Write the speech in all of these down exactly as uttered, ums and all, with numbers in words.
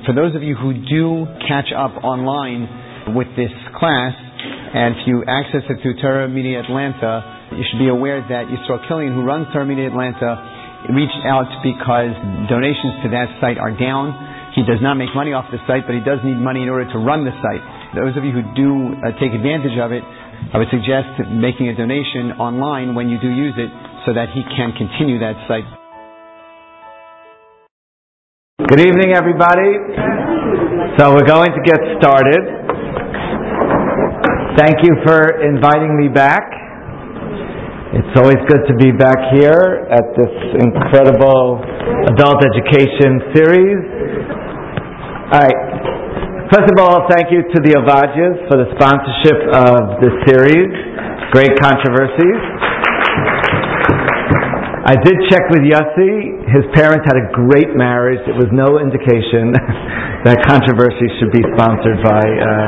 For those of you who do catch up online with this class, and if you access it through Torah Media Atlanta, you should be aware that Yisrael Killian, who runs Torah Media Atlanta, reached out because donations to that site are down. He does not make money off the site, but he does need money in order to run the site. Those of you who do uh, take advantage of it, I would suggest making a donation online when you do use it so that he can continue that site. Good evening, everybody. So we're going to get started. Thank you for inviting me back. It's always good to be back here at this incredible adult education series. All right. First of all, thank you to the Ovages for the sponsorship of this series. Great controversies. I did check with Yossi. His parents had a great marriage. It was no indication that controversy should be sponsored by... Uh...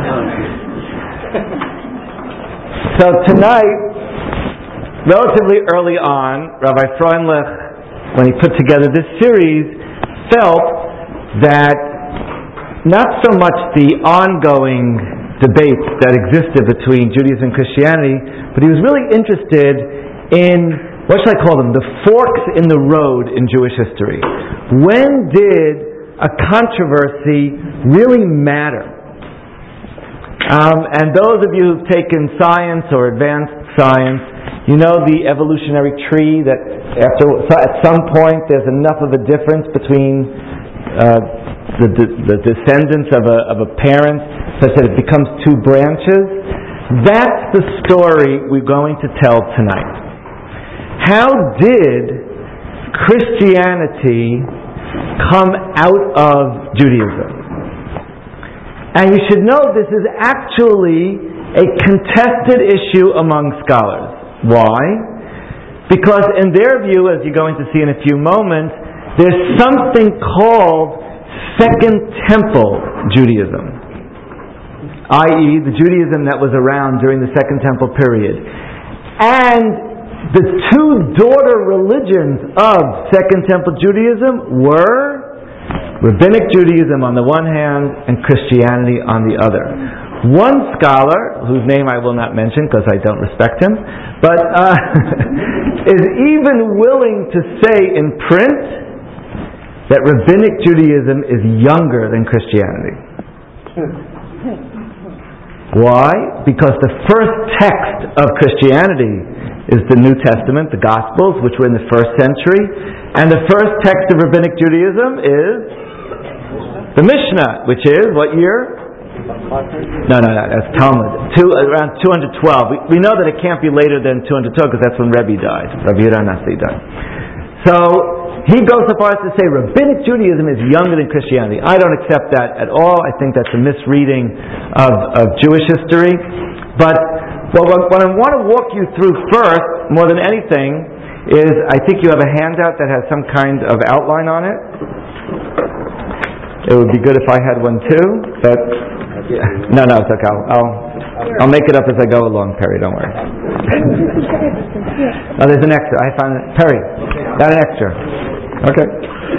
So tonight, relatively early on, Rabbi Freundlich, when he put together this series, felt that not so much the ongoing debate that existed between Judaism and Christianity, but he was really interested in, what should I call them, the forks in the road in Jewish history. When did a controversy really matter? Um, and those of you who've taken science or advanced science, you know the evolutionary tree that after at some point there's enough of a difference between uh, the, the, the descendants of a, of a parent such that it becomes two branches. That's the story we're going to tell tonight. How did Christianity come out of Judaism? And you should know this is actually a contested issue among scholars. Why? Because in their view, as you're going to see in a few moments, there's something called Second Temple Judaism, that is the Judaism that was around during the Second Temple period. And the two daughter religions of Second Temple Judaism were Rabbinic Judaism on the one hand and Christianity on the other. One scholar, whose name I will not mention because I don't respect him, but uh, is even willing to say in print that Rabbinic Judaism is younger than Christianity. Why? Because the first text of Christianity is the New Testament, the Gospels, which were in the first century, and the first text of Rabbinic Judaism is the Mishnah, which is what year? No, no, no, that's Talmud. Two, around two hundred twelve. We, we know that it can't be later than two hundred twelve because that's when Rebbe died. Rabbi Yehuda Hanasi died. So he goes so far as to say Rabbinic Judaism is younger than Christianity. I don't accept that at all. I think that's a misreading of, of Jewish history. But well, what I want to walk you through first, more than anything, is I think you have a handout that has some kind of outline on it. It would be good if I had one too, but no, no, it's okay. I'll, I'll, I'll make it up as I go along, Perry. Don't worry. Oh, there's an extra. I found it. Perry, not an extra. Okay.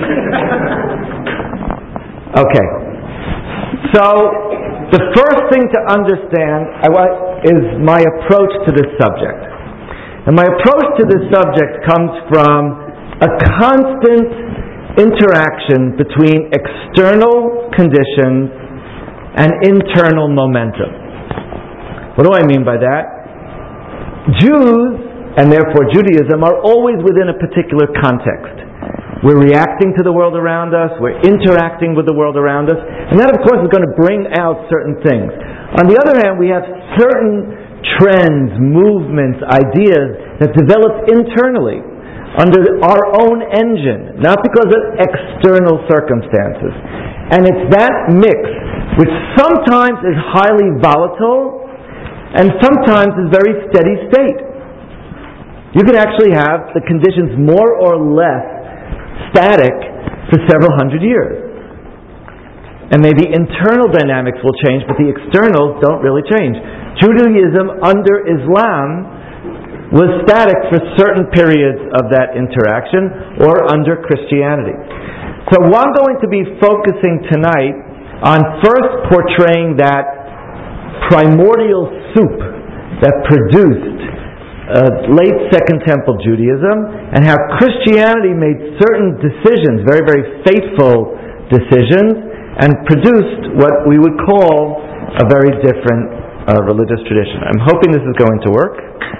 Okay. So the first thing to understand is my approach to this subject. And my approach to this subject comes from a constant interaction between external conditions and internal momentum. What do I mean by that? Jews, and therefore Judaism, are always within a particular context. We're reacting to the world around us, we're interacting with the world around us, and that of course is going to bring out certain things. On the other hand, we have certain trends, movements, ideas that develop internally under our own engine, not because of external circumstances. And it's that mix which sometimes is highly volatile and sometimes is very steady state. You can actually have the conditions more or less static for several hundred years. And maybe internal dynamics will change, but the externals don't really change. Judaism under Islam was static for certain periods of that interaction, or under Christianity. So I'm going to be focusing tonight on first portraying that primordial soup that produced uh, late Second Temple Judaism, and how Christianity made certain decisions, very, very fateful decisions, and produced what we would call a very different uh, religious tradition. I'm hoping this is going to work.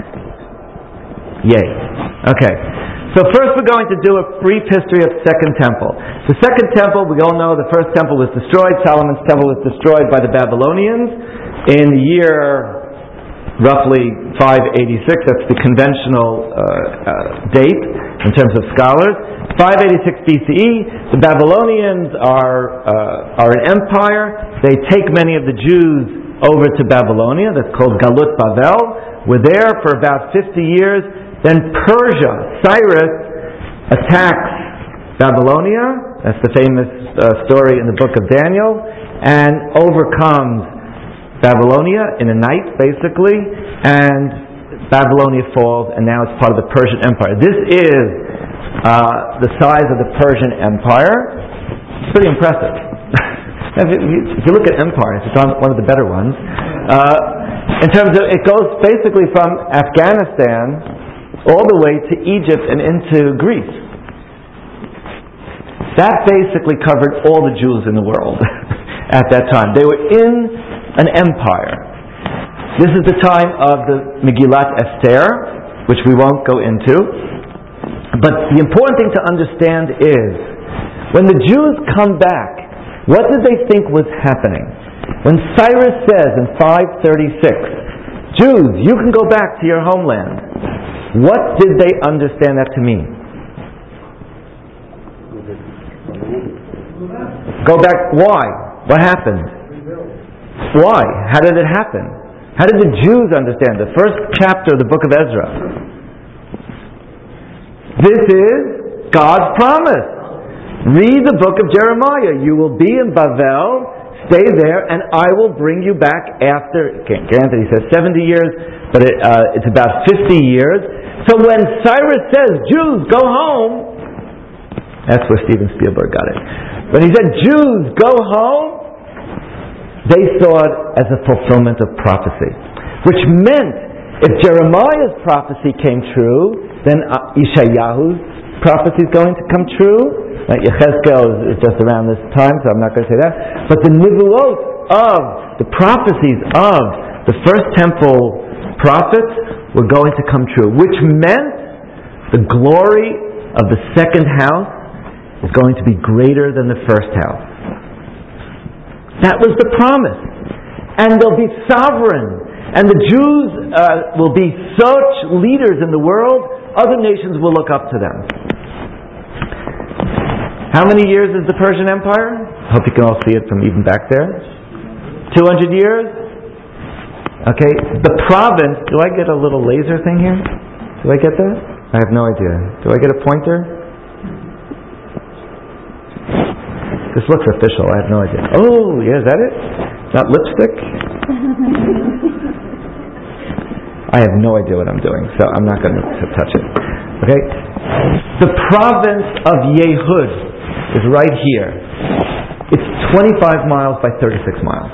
Yay. Okay. So first we're going to do a brief history of Second Temple. The Second Temple, we all know the first temple was destroyed. Solomon's temple was destroyed by the Babylonians in the year roughly five eighty-six. That's the conventional uh, uh, date in terms of scholars. five eighty-six B C E. The Babylonians are uh, are an empire. They take many of the Jews over to Babylonia. That's called Galut Bavel. We're there for about fifty years. Then Persia, Cyrus, attacks Babylonia. That's the famous uh, story in the book of Daniel, and overcomes Babylonia in a night, basically, and Babylonia falls, and now it's part of the Persian Empire. This is uh, the size of the Persian Empire. It's pretty impressive. If you look at empires, it's one of the better ones. Uh, in terms of, it goes basically from Afghanistan all the way to Egypt and into Greece. That basically covered all the Jews in the world at that time. They were in an empire. This is the time of the Megillat Esther, which we won't go into. But the important thing to understand is, when the Jews come back, what did they think was happening? When Cyrus says in five thirty-six, Jews, you can go back to your homeland, what did they understand that to mean? Go back, why? What happened? Why? How did it happen? How did the Jews understand? The first chapter of the book of Ezra. This is God's promise. Read the book of Jeremiah. You will be in Bavel, stay there, and I will bring you back after, okay, granted he says seventy years, but it, uh, it's about fifty years. So when Cyrus says, Jews, go home, that's where Steven Spielberg got it. When he said, Jews, go home, they saw it as a fulfillment of prophecy. Which meant, if Jeremiah's prophecy came true, then uh, Ishayahu's prophecy is going to come true. Right? Yechezkel is just around this time, so I'm not going to say that. But the nivuot of, the prophecies of the first temple prophets were going to come true, which meant the glory of the second house is going to be greater than the first house. That was the promise. And they'll be sovereign. And the Jews uh, will be such leaders in the world, other nations will look up to them. How many years is the Persian Empire? I hope you can all see it from even back there. two hundred years? Okay, the province, do I get a little laser thing here? Do I get that? I have no idea. Do I get a pointer? This looks official, I have no idea. Oh, yeah, is that it? Not lipstick? I have no idea what I'm doing, so I'm not going to touch it. Okay? The province of Yehud is right here. It's twenty-five miles by thirty-six miles.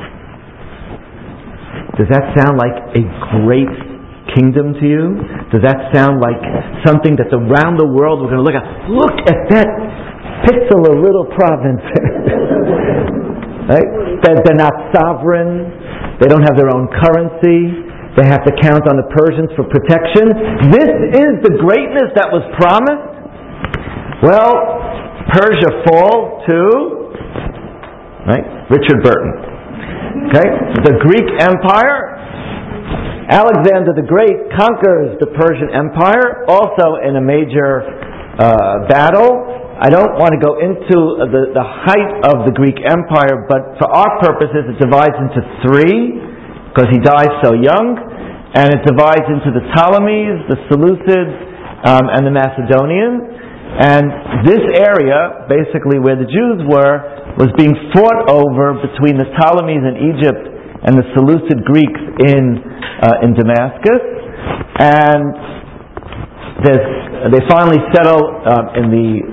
Does that sound like a great kingdom to you? Does that sound like something that's around the world we're going to look at? Look at that pixel of little province. Right? They're, they're not sovereign. They don't have their own currency. They have to count on the Persians for protection. This is the greatness that was promised. Well, Persia falls to, right, Richard Burton. Okay, the Greek Empire. Alexander the Great conquers the Persian Empire, also in a major uh, battle. I don't want to go into the, the height of the Greek Empire, but for our purposes it divides into three, because he dies so young, and it divides into the Ptolemies, the Seleucids, um, and the Macedonians. And this area, basically where the Jews were, was being fought over between the Ptolemies in Egypt and the Seleucid Greeks in uh, in Damascus. And they finally settle um, in the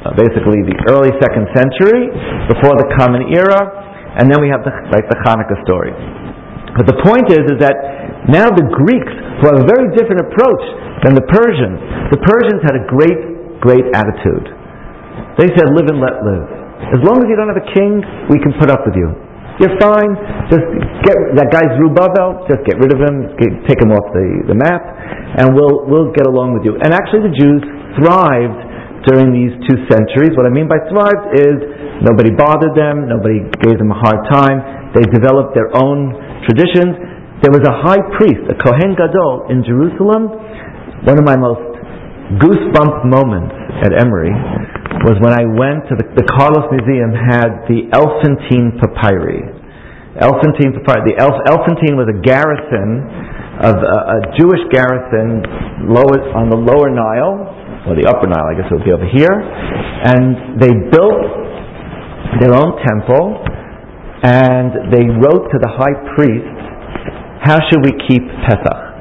uh, basically the early second century, before the Common Era, and then we have the, like the Hanukkah story. But the point is, is that now the Greeks, who have a very different approach than the Persians, the Persians had a great, great attitude. They said, live and let live. As long as you don't have a king, we can put up with you. You're fine. Just get that guy Zerubbabel. Just get rid of him. Get, take him off the, the map, and we'll we'll get along with you. And actually, the Jews thrived during these two centuries. What I mean by thrived is nobody bothered them. Nobody gave them a hard time. They developed their own traditions. There was a high priest, a Kohen Gadol, in Jerusalem. One of my most goosebump moments at Emory was when I went to the, the Carlos Museum had the Elephantine Papyri. Elephantine Papyri. The Elf, Elephantine was a garrison of a, a Jewish garrison lower, on the lower Nile, or the upper Nile, I guess it would be over here, and they built their own temple, and they wrote to the high priest, how should we keep Pesach?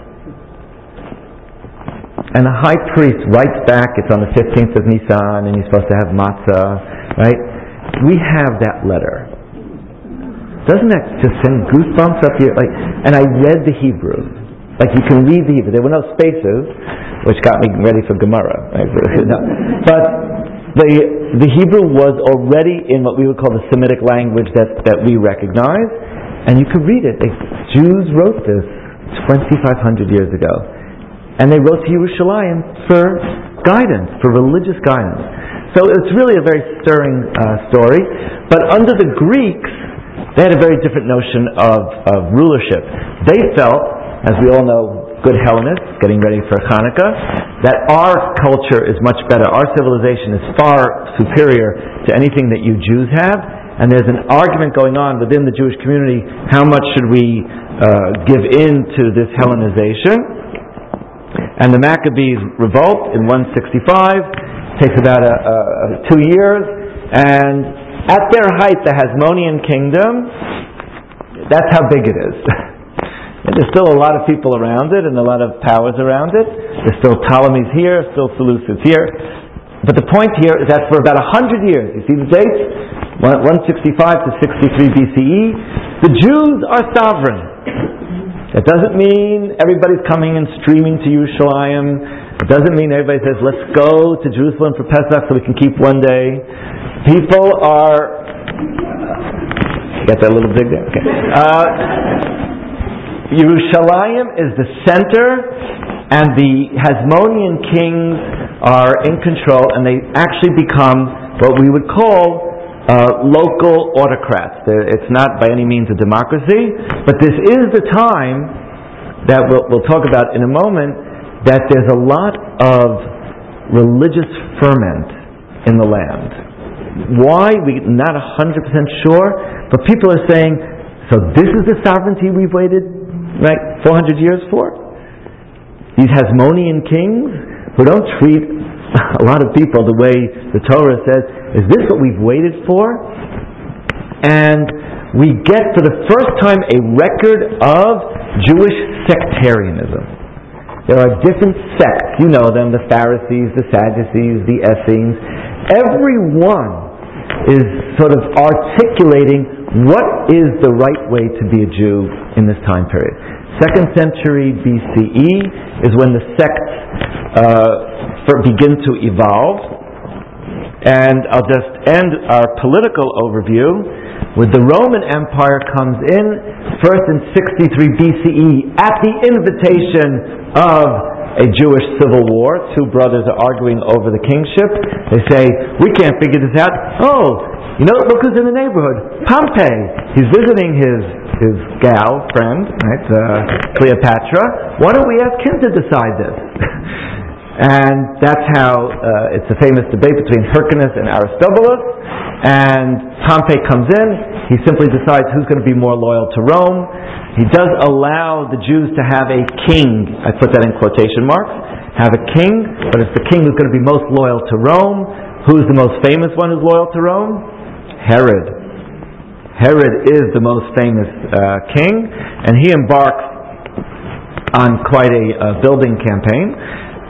And the high priest writes back, it's on the fifteenth of Nisan, and you're supposed to have matzah, right? We have that letter. Doesn't that just send goosebumps up here? Like, and I read the Hebrew. Like, you can read the Hebrew. There were no spaces, which got me ready for Gemara. Right? But the the Hebrew was already in what we would call the Semitic language that, that we recognize, and you could read it. Like, Jews wrote this twenty-five hundred years ago. And they wrote to Yerushalayim for guidance, for religious guidance. So it's really a very stirring uh, story. But under the Greeks, they had a very different notion of, of rulership. They felt, as we all know, good Hellenists, getting ready for Hanukkah, that our culture is much better. Our civilization is far superior to anything that you Jews have. And there's an argument going on within the Jewish community, how much should we uh, give in to this Hellenization? And the Maccabees revolt in one sixty-five, takes about a, a, a two years, and at their height, the Hasmonean kingdom, that's how big it is. And there's still a lot of people around it, and a lot of powers around it. There's still Ptolemies here, still Seleucids here. But the point here is that for about a hundred years, you see the dates, one sixty-five to sixty-three B C E, the Jews are sovereign. It doesn't mean everybody's coming and streaming to Yerushalayim. It doesn't mean everybody says, let's go to Jerusalem for Pesach so we can keep one day. People are... Get that little dig there? Okay. Uh, Yerushalayim is the center, and the Hasmonean kings are in control, and they actually become what we would call Uh, local autocrats. It's not by any means a democracy, but this is the time that we'll, we'll talk about in a moment, that there's a lot of religious ferment in the land. Why? We're not one hundred percent sure, but people are saying, so this is the sovereignty we've waited like four hundred years for? These Hasmonean kings who don't treat a lot of people the way the Torah says, is this what we've waited for? And we get for the first time a record of Jewish sectarianism. There are different sects, you know them, the Pharisees, the Sadducees, the Essenes. Everyone is sort of articulating what is the right way to be a Jew in this time period. Second century B C E is when the sects uh, for, begin to evolve. And I'll just end our political overview with the Roman Empire comes in first in sixty-three B C E at the invitation of a Jewish civil war. Two brothers are arguing over the kingship. They say, we can't figure this out. Oh, you know, look who's in the neighborhood. Pompey. He's visiting his his gal friend, right, uh, Cleopatra. Why don't we ask him to decide this? And that's how uh, it's a famous debate between Hyrcanus and Aristobulus. And Pompey comes in. He simply decides who's going to be more loyal to Rome. He does allow the Jews to have a king. I put that in quotation marks. Have a king, but it's the king who's going to be most loyal to Rome. Who's the most famous one who's loyal to Rome? Herod. Herod is the most famous uh, king, and he embarks on quite a uh, building campaign.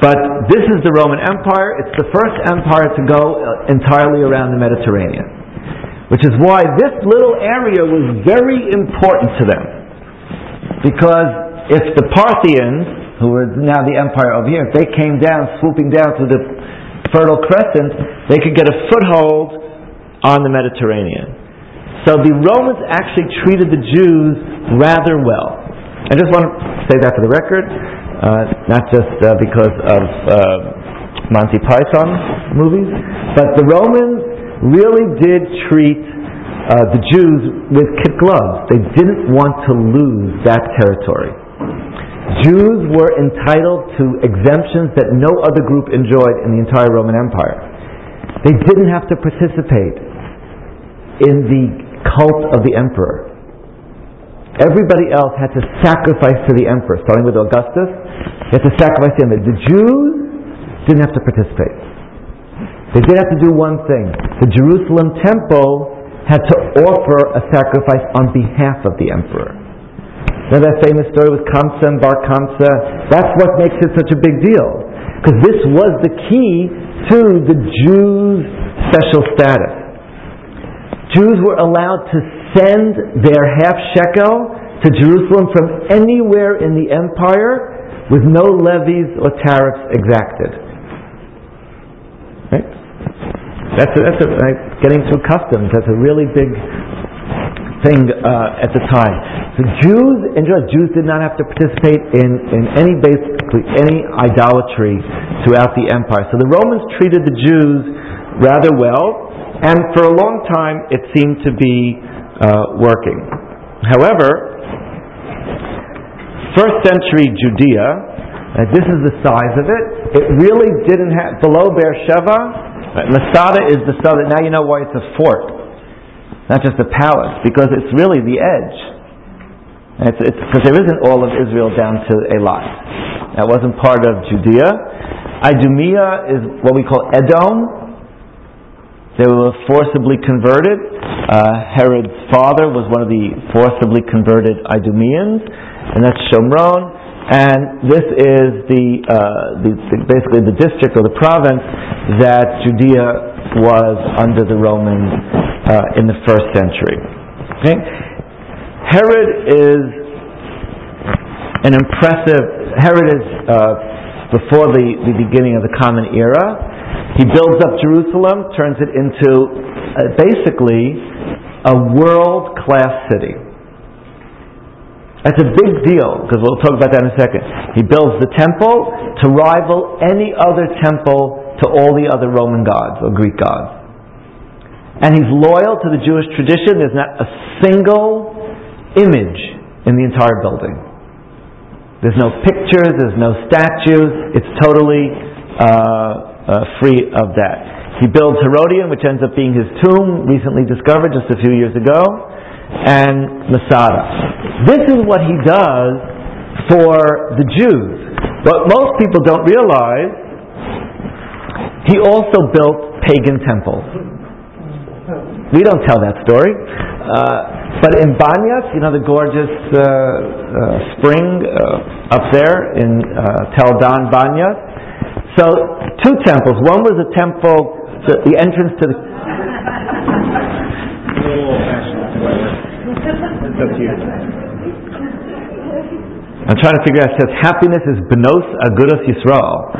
But this is the Roman Empire. It's the first empire to go entirely around the Mediterranean, which is why this little area was very important to them. Because if the Parthians, who were now the empire over here, if they came down, swooping down through the Fertile Crescent, they could get a foothold on the Mediterranean. So the Romans actually treated the Jews rather well. I just want to say that for the record. Uh, not just uh, because of uh, Monty Python movies, but the Romans really did treat uh, the Jews with kid gloves. They didn't want to lose that territory. Jews were entitled to exemptions that no other group enjoyed in the entire Roman Empire. They didn't have to participate in the cult of the emperor. Everybody else had to sacrifice to the emperor, starting with Augustus. They had to sacrifice to him. The Jews didn't have to participate. They did have to do one thing. The Jerusalem temple had to offer a sacrifice on behalf of the emperor. Now that famous story with Kamsa and Bar Kamsa, that's what makes it such a big deal. Because this was the key to the Jews' special status. Jews were allowed to send their half shekel to Jerusalem from anywhere in the empire with no levies or tariffs exacted. Right? That's a, that's a, like getting through customs. That's a really big thing uh, at the time. So Jews, enjoyed. Jews did not have to participate in, in any basically any idolatry throughout the empire. So the Romans treated the Jews rather well, and for a long time it seemed to be uh, working. However, first century Judea, uh, this is the size of it. It really didn't have, below Beersheba, right, Masada is the southern. Now you know why it's a fort, not just a palace, because it's really the edge. It's because there isn't all of Israel down to Eilat. That wasn't part of Judea. Idumea is what we call Edom. They were forcibly converted. Uh, Herod's father was one of the forcibly converted Idumeans, and that's Shomron. And this is the, uh, the, the basically the district or the province that Judea was under the Romans uh, in the first century. Okay? Herod is an impressive. Herod is uh, before the, the beginning of the Common Era. He builds up Jerusalem, turns it into uh, basically a world-class city. That's a big deal, because we'll talk about that in a second. He builds the temple to rival any other temple to all the other Roman gods or Greek gods. And he's loyal to the Jewish tradition. There's not a single image in the entire building. There's no pictures, there's no statues. It's totally uh, uh, free of that. He builds Herodion, which ends up being his tomb, recently discovered just a few years ago, and Masada. This is what he does for the Jews. But most people don't realize, he also built pagan temples. We don't tell that story. Uh, but in Banyas, you know the gorgeous uh, uh, spring uh, up there in uh, Tel Dan, Banyas. So, two temples. One was a temple, the, the entrance to the... I'm trying to figure out, it says happiness is Benos Agudas Yisrael.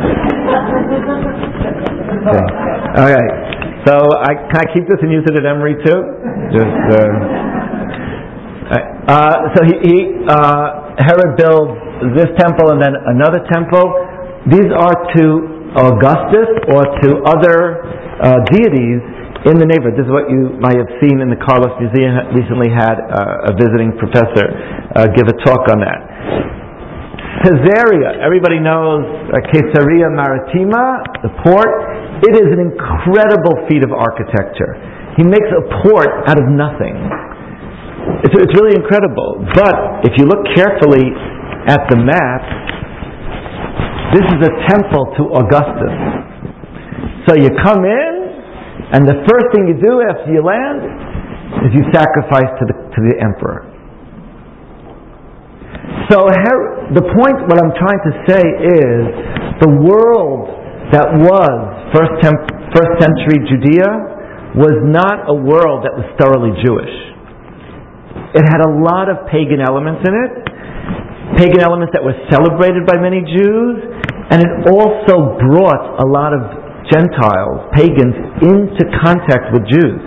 Okay. Okay. So, I, can I keep this and use it at Emory too? Just, uh, uh, so he, he uh, Herod builds this temple and then another temple. These are to Augustus or to other uh, deities in the neighborhood. This is what you might have seen in the Carlos Museum. Recently had uh, a visiting professor uh, give a talk on that. Caesarea, everybody knows uh, Caesarea Maritima, the port. It is an incredible feat of architecture. He makes a port out of nothing. It's, it's really incredible. But if you look carefully at the map, this is a temple to Augustus. So you come in, and the first thing you do after you land is you sacrifice to the to the emperor. So Her- the point, what I'm trying to say is, the world that was first, temp- first century Judea was not a world that was thoroughly Jewish. It had a lot of pagan elements in it, pagan elements that were celebrated by many Jews, and it also brought a lot of Gentiles, pagans, into contact with Jews.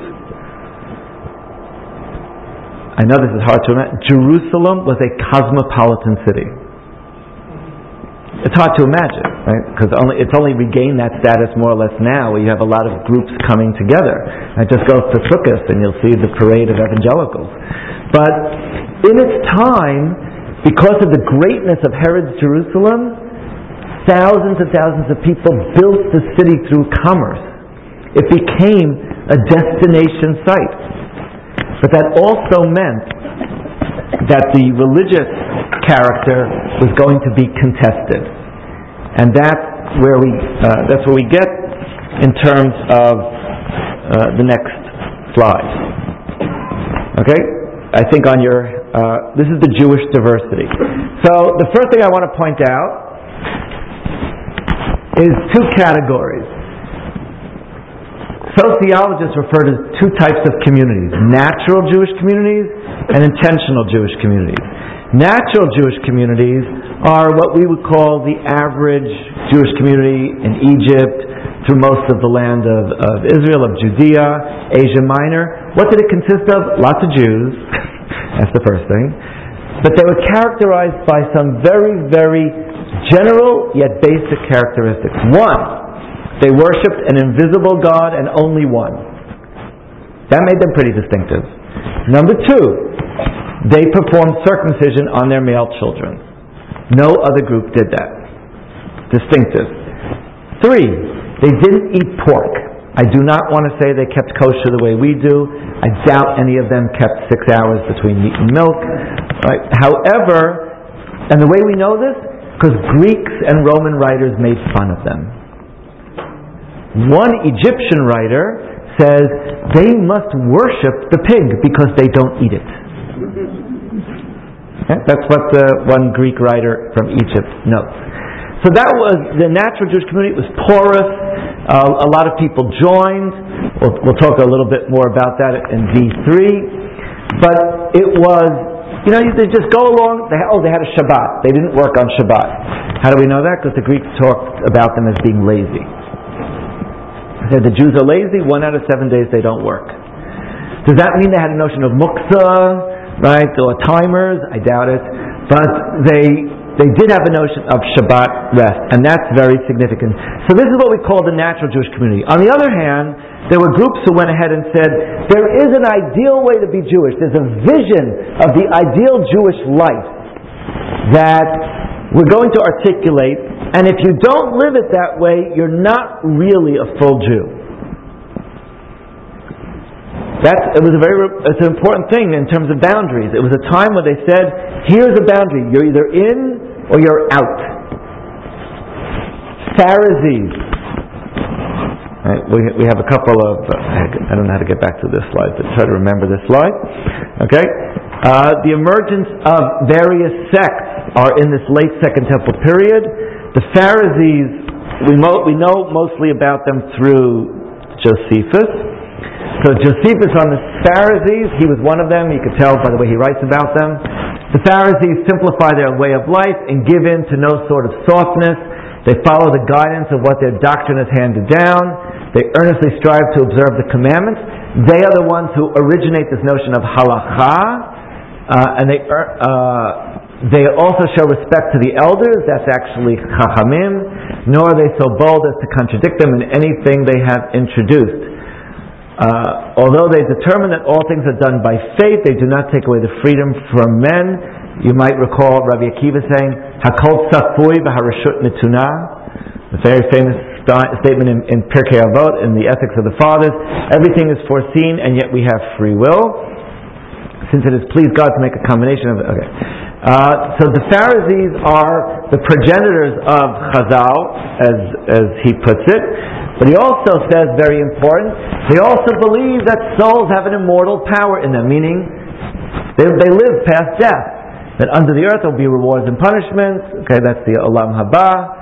I know this is hard to imagine. Jerusalem was a cosmopolitan city. It's hard to imagine, right? Because only, it's only regained that status more or less now, where you have a lot of groups coming together. I just go to Sukkot and you'll see the parade of evangelicals. But in its time, because of the greatness of Herod's Jerusalem, thousands and thousands of people built the city through commerce. It became a destination site. But that also meant that the religious character was going to be contested. And that's where we, uh, that's where we get in terms of uh, the next slide. Okay? I think on your, uh, this is the Jewish diversity. So the first thing I want to point out is two categories. Sociologists refer to two types of communities: natural Jewish communities and intentional Jewish communities. Natural Jewish communities are what we would call the average Jewish community in Egypt, through most of the land of, of Israel, of Judea, Asia Minor. What did it consist of? Lots of Jews. That's the first thing. But they were characterized by some very, very general yet basic characteristics. One, they worshipped an invisible God and only one. That made them pretty distinctive. Number two, they performed circumcision on their male children. No other group did that. Distinctive. Three, they didn't eat pork. I do not want to say they kept kosher the way we do. I doubt any of them kept six hours between meat and milk. Right? However, and the way we know this, because Greeks and Roman writers made fun of them. One Egyptian writer says they must worship the pig because they don't eat it. Okay? That's what the one Greek writer from Egypt notes. So that was the natural Jewish community. It was porous. Uh, a lot of people joined. We'll, we'll talk a little bit more about that in V three. But it was, you know, they just go along. They, oh, they had a Shabbat. They didn't work on Shabbat. How do we know that? Because the Greeks talked about them as being lazy. They said the Jews are lazy. One out of seven days they don't work. Does that mean they had a notion of muktzah, right, or timers? I doubt it. But they they did have a notion of Shabbat rest, and that's very significant. So this is what we call the natural Jewish community. On the other hand, there were groups who went ahead and said, there is an ideal way to be Jewish. There's a vision of the ideal Jewish life that we're going to articulate, and if you don't live it that way, you're not really a full Jew. That's, it was a very, it's an important thing in terms of boundaries. It was a time where they said, here's a boundary. You're either in or you're out. Pharisees. Right, we, we have a couple of, uh, I don't know how to get back to this slide, but try to remember this slide. Okay? Uh, the emergence of various sects are in this late Second Temple period. The Pharisees, we, mo- we know mostly about them through Josephus. So Josephus on the Pharisees, he was one of them. You could tell by the way he writes about them. The Pharisees simplify their way of life and give in to no sort of softness. They follow the guidance of what their doctrine has handed down. They earnestly strive to observe the commandments. They are the ones who originate this notion of halakha, uh, and they uh, they also show respect to the elders. That's actually chachamim. Nor are they so bold as to contradict them in anything they have introduced. Uh, although they determine that all things are done by faith, they do not take away the freedom from men. You might recall Rabbi Akiva saying, "Hakol tzafui v'harashut netuna," the very famous st- statement in, in Pirkei Avot, in the Ethics of the Fathers. Everything is foreseen, and yet we have free will, since it has pleased God to make a combination of it. Okay. Uh, so the Pharisees are the progenitors of Chazal, as as he puts it. But he also says, very important, they also believe that souls have an immortal power in them, meaning they, they live past death. That under the earth there will be rewards and punishments. Okay, that's the Olam Haba.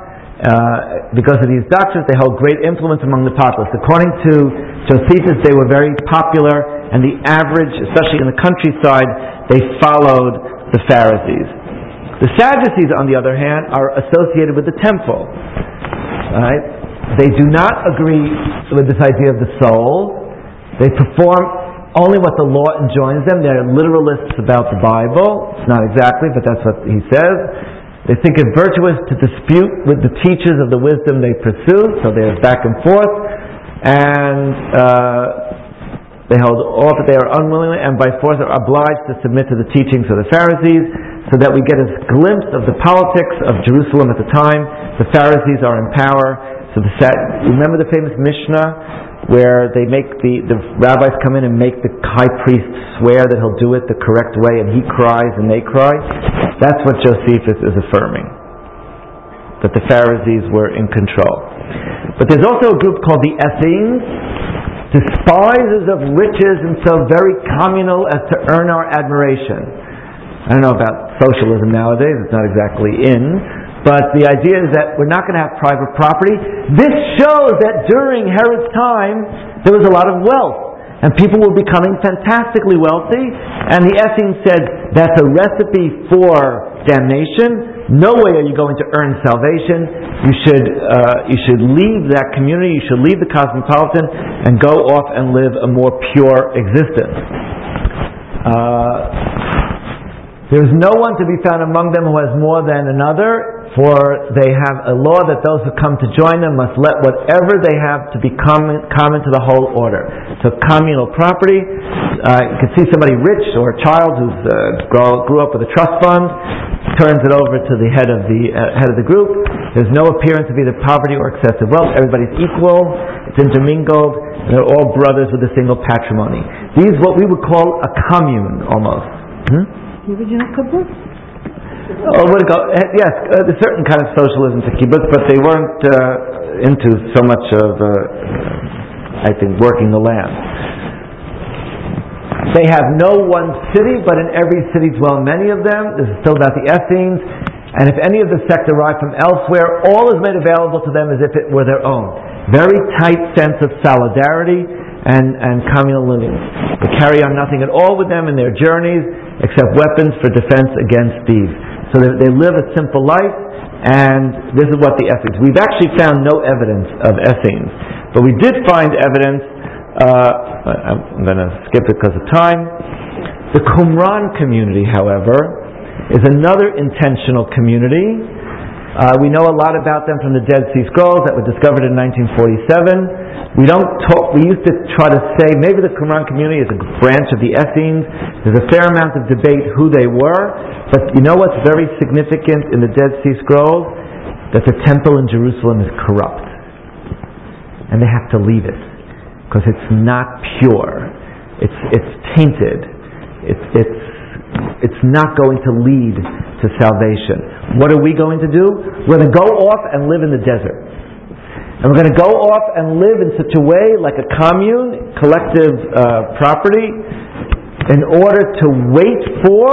Uh, because of these doctrines, they held great influence among the populace. According to Josephus, they were very popular, and the average, especially in the countryside, they followed the Pharisees. The Sadducees, on the other hand, are associated with the temple. Right? They do not agree with this idea of the soul. They perform only what the law enjoins them. They're literalists about the Bible. It's not exactly, but that's what he says. They think it virtuous to dispute with the teachers of the wisdom they pursue, so they're back and forth, and uh, they hold all that they are unwillingly and by force are obliged to submit to the teachings of the Pharisees, so that we get a glimpse of the politics of Jerusalem at the time. The Pharisees are in power. So the remember the famous Mishnah where they make the, the rabbis come in and make the high priest swear that he'll do it the correct way, and he cries and they cry? That's what Josephus is affirming, that the Pharisees were in control. But there's also a group called the Essenes, despisers of riches and so very communal as to earn our admiration. I don't know about socialism nowadays, it's not exactly in, but the idea is that we're not going to have private property. This shows that during Herod's time, there was a lot of wealth, and people were becoming fantastically wealthy, and the Essenes said, that's a recipe for damnation. No way are you going to earn salvation. You should, uh, you should leave that community, you should leave the cosmopolitan, and go off and live a more pure existence. Uh, There is no one to be found among them who has more than another, for they have a law that those who come to join them must let whatever they have to be common, common to the whole order. So communal property, uh, you can see somebody rich or a child who uh, grew, grew up with a trust fund, turns it over to the head of the uh, head of the group. There's no appearance of either poverty or excessive wealth. Everybody's equal, it's intermingled, and they're all brothers with a single patrimony. These what we would call a commune, almost. Hmm? The original kibbutz? Oh, what it go? Yes, uh, there's certain kind of socialism to kibbutz, but they weren't uh, into so much of, uh, I think, working the land. They have no one city, but in every city dwell many of them. This is still about the Essenes. And if any of the sect arrive from elsewhere, all is made available to them as if it were their own. Very tight sense of solidarity and, and communal living. They carry on nothing at all with them in their journeys except weapons for defense against thieves. So they, they live a simple life, and this is what the Essenes. We've actually found no evidence of Essenes, but we did find evidence. Uh, I'm going to skip it because of time. The Qumran community, however, is another intentional community. Uh, we know a lot about them from the Dead Sea Scrolls that were discovered in nineteen forty-seven. We don't talk. We used to try to say maybe the Qumran community is a branch of the Essenes. There's a fair amount of debate who they were, but you know what's very significant in the Dead Sea Scrolls? That the temple in Jerusalem is corrupt, and they have to leave it because it's not pure. It's it's tainted. It's it's it's not going to lead to salvation. What are we going to do? We're going to go off and live in the desert. And we're going to go off and live in such a way, like a commune, collective uh, property, in order to wait for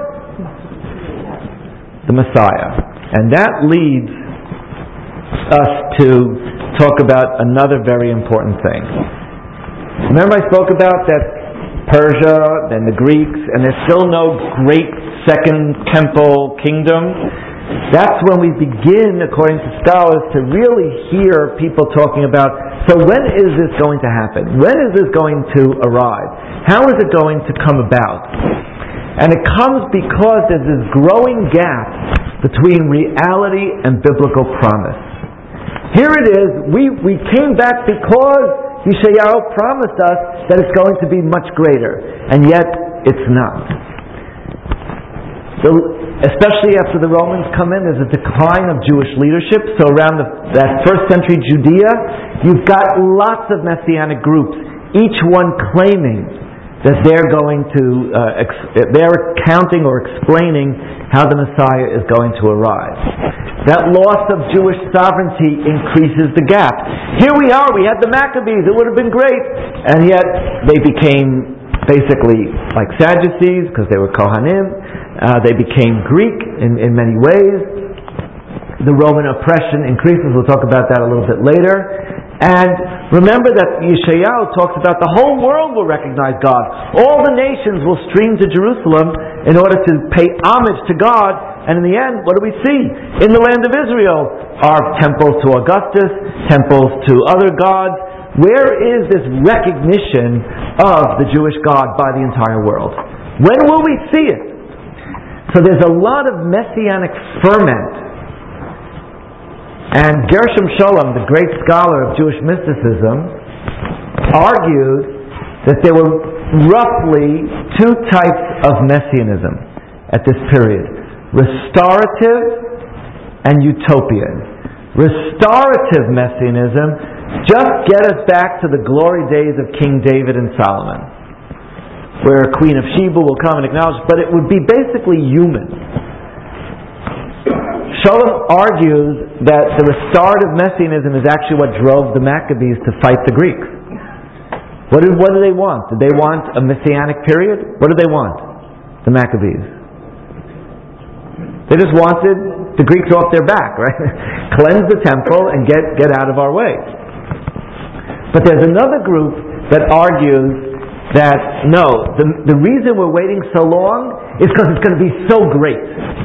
the Messiah. And that leads us to talk about another very important thing. Remember I spoke about that Persia, then the Greeks, and there's still no great second temple kingdom. That's when we begin, according to scholars, to really hear people talking about, so when is this going to happen? When is this going to arrive? How is it going to come about? And it comes because there's this growing gap between reality and biblical promise. Here it is, we, we came back because Yeshayahu promised us that it's going to be much greater, and yet it's not. So, especially after the Romans come in, there's a decline of Jewish leadership. So around the, that first century Judea, you've got lots of messianic groups, each one claiming that they're going to, uh, ex- they're counting or explaining how the Messiah is going to arrive. That loss of Jewish sovereignty increases the gap. Here we are, we had the Maccabees, it would have been great, and yet they became basically like Sadducees because they were Kohanim. Uh, they became Greek in, in many ways. the Roman oppression increases. We'll talk about that a little bit later. And remember that Yeshayahu talks about the whole world will recognize God. All the nations will stream to Jerusalem in order to pay homage to God. And in the end, what do we see? In the land of Israel are temples to Augustus, temples to other gods. Where is this recognition of the Jewish God by the entire world? When will we see it? So there's a lot of messianic ferment. And Gershom Scholem, the great scholar of Jewish mysticism, argued that there were roughly two types of messianism at this period: restorative and utopian. Restorative messianism, just get us back to the glory days of King David and Solomon, where Queen of Sheba will come and acknowledge, but it would be basically human. Scholem argues that the restorative messianism is actually what drove the Maccabees to fight the Greeks. What did, what do they want? Did they want a messianic period? What did they want, the Maccabees? They just wanted the Greeks off their back, right? Cleanse the temple and get, get out of our way. But there's another group that argues that no, the, the reason we're waiting so long is because it's going to be so great.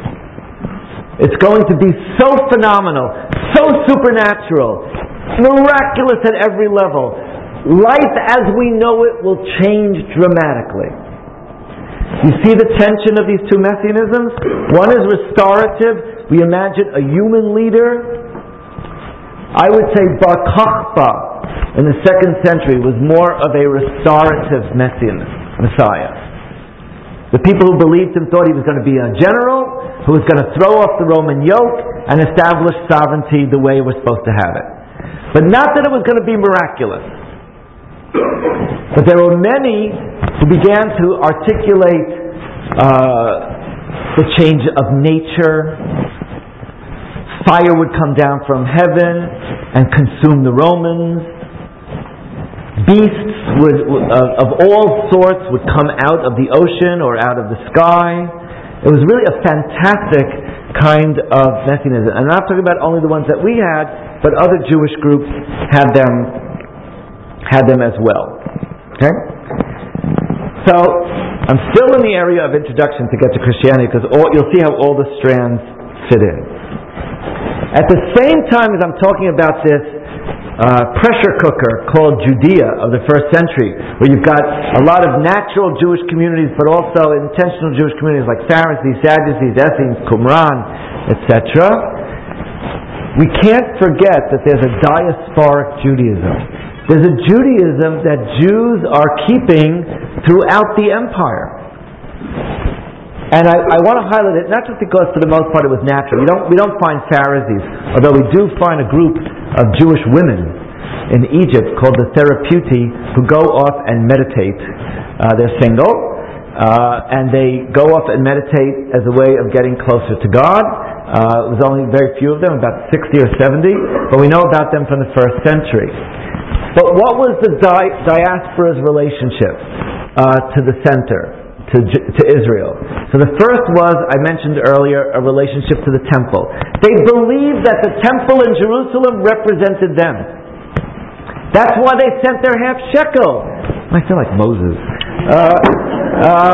It's going to be so phenomenal, so supernatural, miraculous at every level. Life as we know it will change dramatically. You see the tension of these two messianisms? One is restorative. We imagine a human leader. I would say Bar Kokhba in the second century was more of a restorative messian, Messiah. The people who believed him thought he was going to be a general who was going to throw off the Roman yoke and establish sovereignty the way we're supposed to have it. But not that it was going to be miraculous. But there were many who began to articulate uh, the change of nature. Fire would come down from heaven and consume the Romans. Beasts would, uh, of all sorts would come out of the ocean or out of the sky. It was really a fantastic kind of messianism. And I'm not talking about only the ones that we had, but other Jewish groups had them had them as well. Okay? So, I'm still in the area of introduction to get to Christianity, because all, you'll see how all the strands fit in. At the same time as I'm talking about this Uh, pressure cooker called Judea of the first century, where you've got a lot of natural Jewish communities, but also intentional Jewish communities like Pharisees, Sadducees, Essenes, Qumran, et cetera. We can't forget that there's a diasporic Judaism. There's a Judaism that Jews are keeping throughout the empire. And I, I want to highlight it, not just because for the most part it was natural. We don't, we don't find Pharisees, although we do find a group of Jewish women in Egypt called the Therapeuti who go off and meditate. Uh, they're single, uh, and they go off and meditate as a way of getting closer to God. Uh, it was only very few of them, about sixty or seventy, but we know about them from the first century. But what was the di- diaspora's relationship uh, to the center? To, to Israel. So the first was, I mentioned earlier, a relationship to the temple. They believed that the temple in Jerusalem represented them. That's why they sent their half shekel. I feel like Moses. Uh, uh,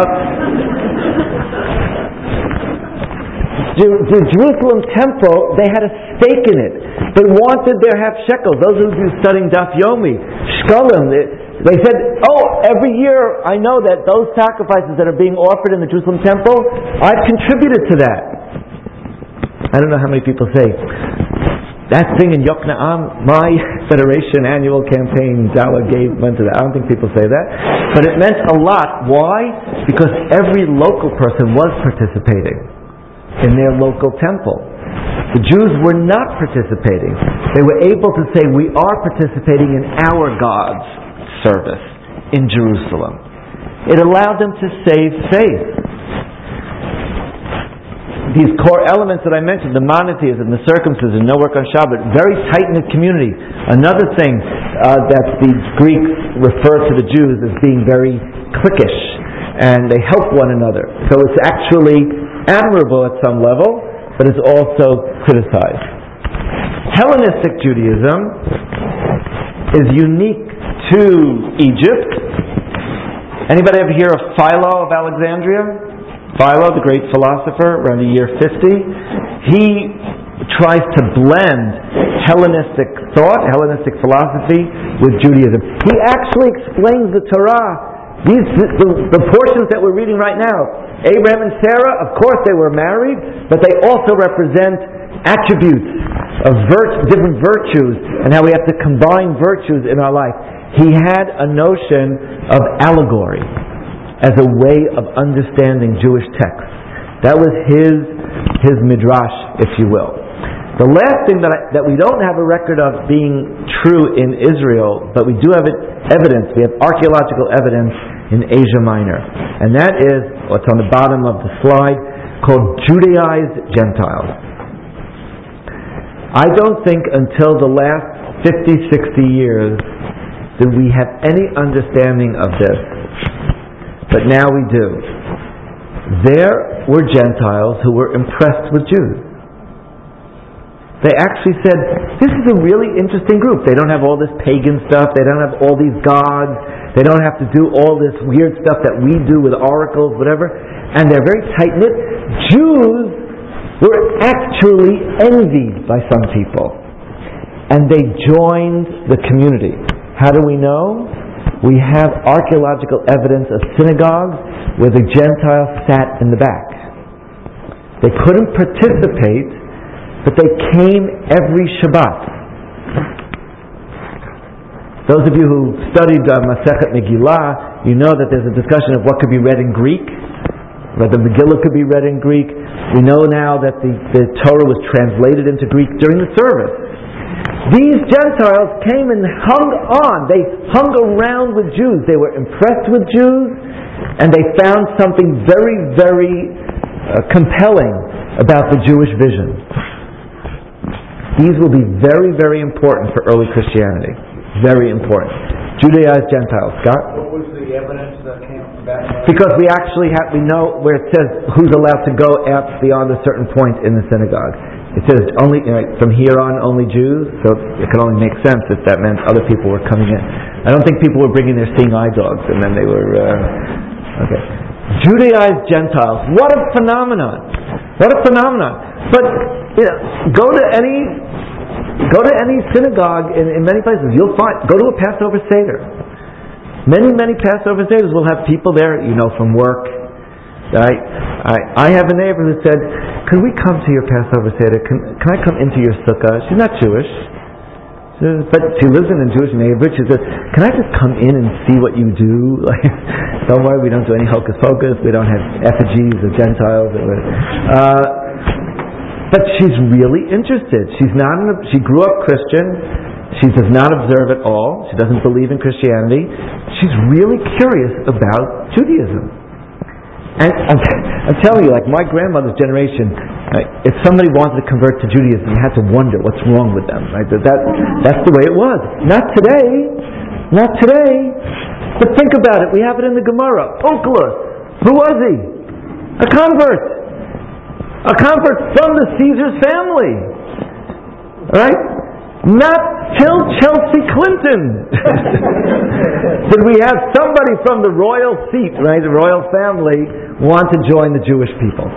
the Jerusalem temple, they had a stake in it. They wanted their half shekel. Those of you studying Daf Yomi, Shkolim, they said, oh, every year I know that those sacrifices that are being offered in the Jerusalem temple, I've contributed to that. I don't know how many people say, that thing in Yokneam, my Federation annual campaign, Dawa gave, went to that. I don't think people say that. But it meant a lot. Why? Because every local person was participating in their local temple. The Jews were not participating. They were able to say, we are participating in our God's service in Jerusalem. It allowed them to save faith. These core elements that I mentioned, the monotheism, the circumcision, no work on Shabbat, very tight-knit community. Another thing uh, that the Greeks refer to the Jews as being very cliquish, and they help one another. So it's actually admirable at some level, but it's also criticized. Hellenistic Judaism is unique to Egypt. Anybody ever hear of Philo of Alexandria? Philo, the great philosopher, around the year fifty. He tries to blend Hellenistic thought, Hellenistic philosophy, with Judaism. He actually explains the Torah. These the, the portions that we're reading right now. Abraham and Sarah, of course they were married, but they also represent attributes of virt- different virtues and how we have to combine virtues in our life. He had a notion of allegory as a way of understanding Jewish texts. That was his his midrash, if you will. The last thing that, I, that we don't have a record of being true in Israel, but we do have it, evidence, we have archaeological evidence in Asia Minor. And that is what's on the bottom of the slide, called Judaized Gentiles. I don't think until the last fifty, sixty years did we have any understanding of this. But now we do. There were Gentiles who were impressed with Jews. They actually said, this is a really interesting group. They don't have all this pagan stuff. They don't have all these gods. They don't have to do all this weird stuff that we do with oracles, whatever. And they're very tight-knit. Jews were actually envied by some people. And they joined the community. How do we know? We have archaeological evidence of synagogues where the Gentiles sat in the back. They couldn't participate, but they came every Shabbat. Those of you who studied uh, Masechet Megillah, you know that there's a discussion of what could be read in Greek, whether Megillah could be read in Greek. We know now that the, the Torah was translated into Greek during the service. These Gentiles came and hung on. They hung around with Jews. They were impressed with Jews, and they found something very, very uh, compelling about the Jewish vision. These will be very, very important for early Christianity. Very important. Judaized Gentiles. Scott? What was the evidence that came from that? Because we actually have, we know where it says who's allowed to go out beyond a certain point in the synagogue. It says only, you know, from here on only Jews, so it could only make sense if that meant other people were coming in. I don't think people were bringing their seeing eye dogs and then they were, uh, okay. Judaized Gentiles. What a phenomenon. What a phenomenon. But, you know, go to any Go to any synagogue in, in many places. You'll find, go to a Passover Seder. Many, many Passover Seders will have people there, you know, from work. I, I, I have a neighbor who said, could we come to your Passover Seder? Can, can I come into your sukkah? She's not Jewish, but she lives in a Jewish neighborhood. She says, can I just come in and see what you do? Like, don't worry, we don't do any hocus pocus. We don't have effigies of Gentiles. Or, uh, But she's really interested. She's not. In a, she grew up Christian. She does not observe at all. She doesn't believe in Christianity. She's really curious about Judaism. And I'm, I'm telling you, like my grandmother's generation, right, if somebody wanted to convert to Judaism, you had to wonder what's wrong with them. Right? That, that that's the way it was. Not today. Not today. But think about it. We have it in the Gemara. Onkelos. Who was he? A convert. A convert from the Caesar's family. Right? Not till Chelsea Clinton did we have somebody from the royal seat, right, the royal family, want to join the Jewish people.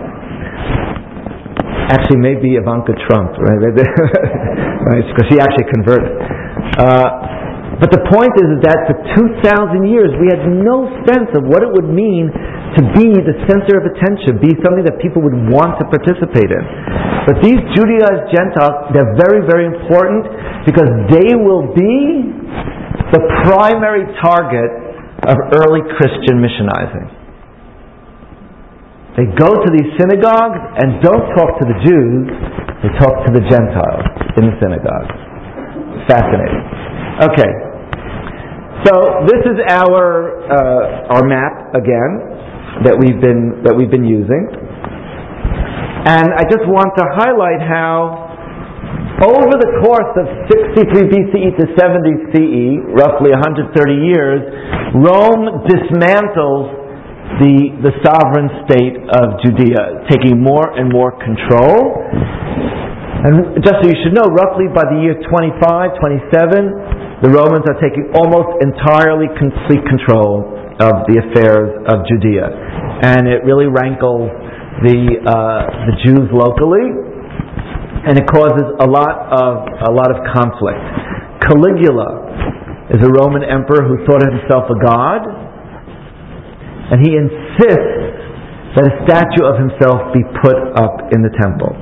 Actually, maybe Ivanka Trump, right? Right, because she actually converted. Uh, But the point is, is that for two thousand years we had no sense of what it would mean to be the center of attention, be something that people would want to participate in. But these Judaized Gentiles, they're very, very important because they will be the primary target of early Christian missionizing. They go to these synagogues and don't talk to the Jews, they talk to the Gentiles in the synagogue. Fascinating. Okay. So this is our uh, our map again that we've been that we've been using, and I just want to highlight how over the course of sixty-three B C E to seventy C E, roughly one hundred thirty years, Rome dismantles the the sovereign state of Judea, taking more and more control. And just so you should know, roughly by the year twenty-five, twenty-seven, the Romans are taking almost entirely complete control of the affairs of Judea. And it really rankles the uh, the Jews locally, and it causes a lot of a lot of conflict. Caligula is a Roman emperor who thought himself a god, and he insists that a statue of himself be put up in the temple.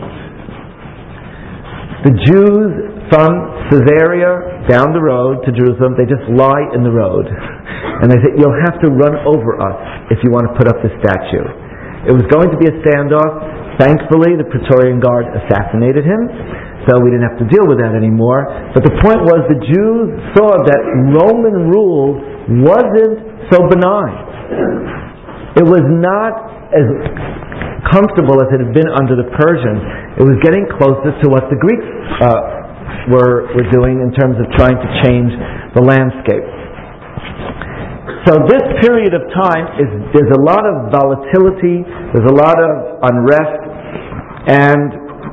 The Jews from Caesarea down the road to Jerusalem, they just lie in the road. And they say, you'll have to run over us if you want to put up the statue. It was going to be a standoff. Thankfully, the Praetorian Guard assassinated him, so we didn't have to deal with that anymore. But the point was, the Jews saw that Roman rule wasn't so benign. It was not as comfortable as it had been under the Persians. It was getting closer to what the Greeks uh, were, were doing in terms of trying to change the landscape. So this period of time, is there's a lot of volatility, there's a lot of unrest, and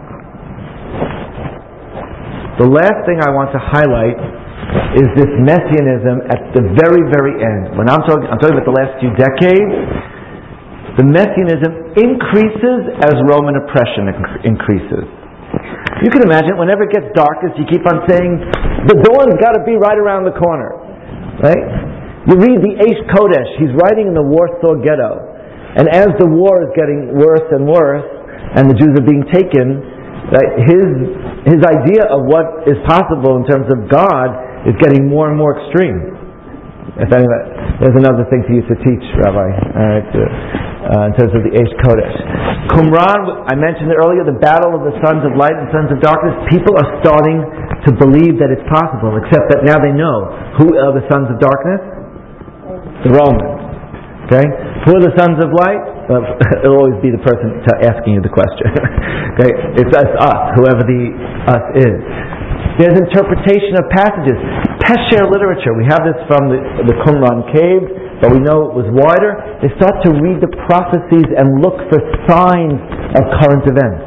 the last thing I want to highlight is this messianism at the very, very end. When I'm talking, I'm talking about the last few decades, the messianism increases as Roman oppression increases. You can imagine, whenever it gets darkest, you keep on saying, the dawn's got to be right around the corner. Right? You read the Eish Kodesh, he's writing in the Warsaw Ghetto. And as the war is getting worse and worse, and the Jews are being taken, right, his, his idea of what is possible in terms of God is getting more and more extreme. If anyway, there's another thing for you to teach, Rabbi, alright, uh, in terms of the Eish Kodesh. Qumran, I mentioned it earlier, the battle of the sons of light and sons of darkness. People are starting to believe that it's possible, except that now they know. Who are the sons of darkness? The Romans. Okay? Who are the sons of light? Well, it'll always be the person t- asking you the question. Okay? It's us, us, whoever the us is. There's interpretation of passages. Pesher literature. We have this from the, the Qumran caves, but we know it was wider. They start to read the prophecies and look for signs of current events.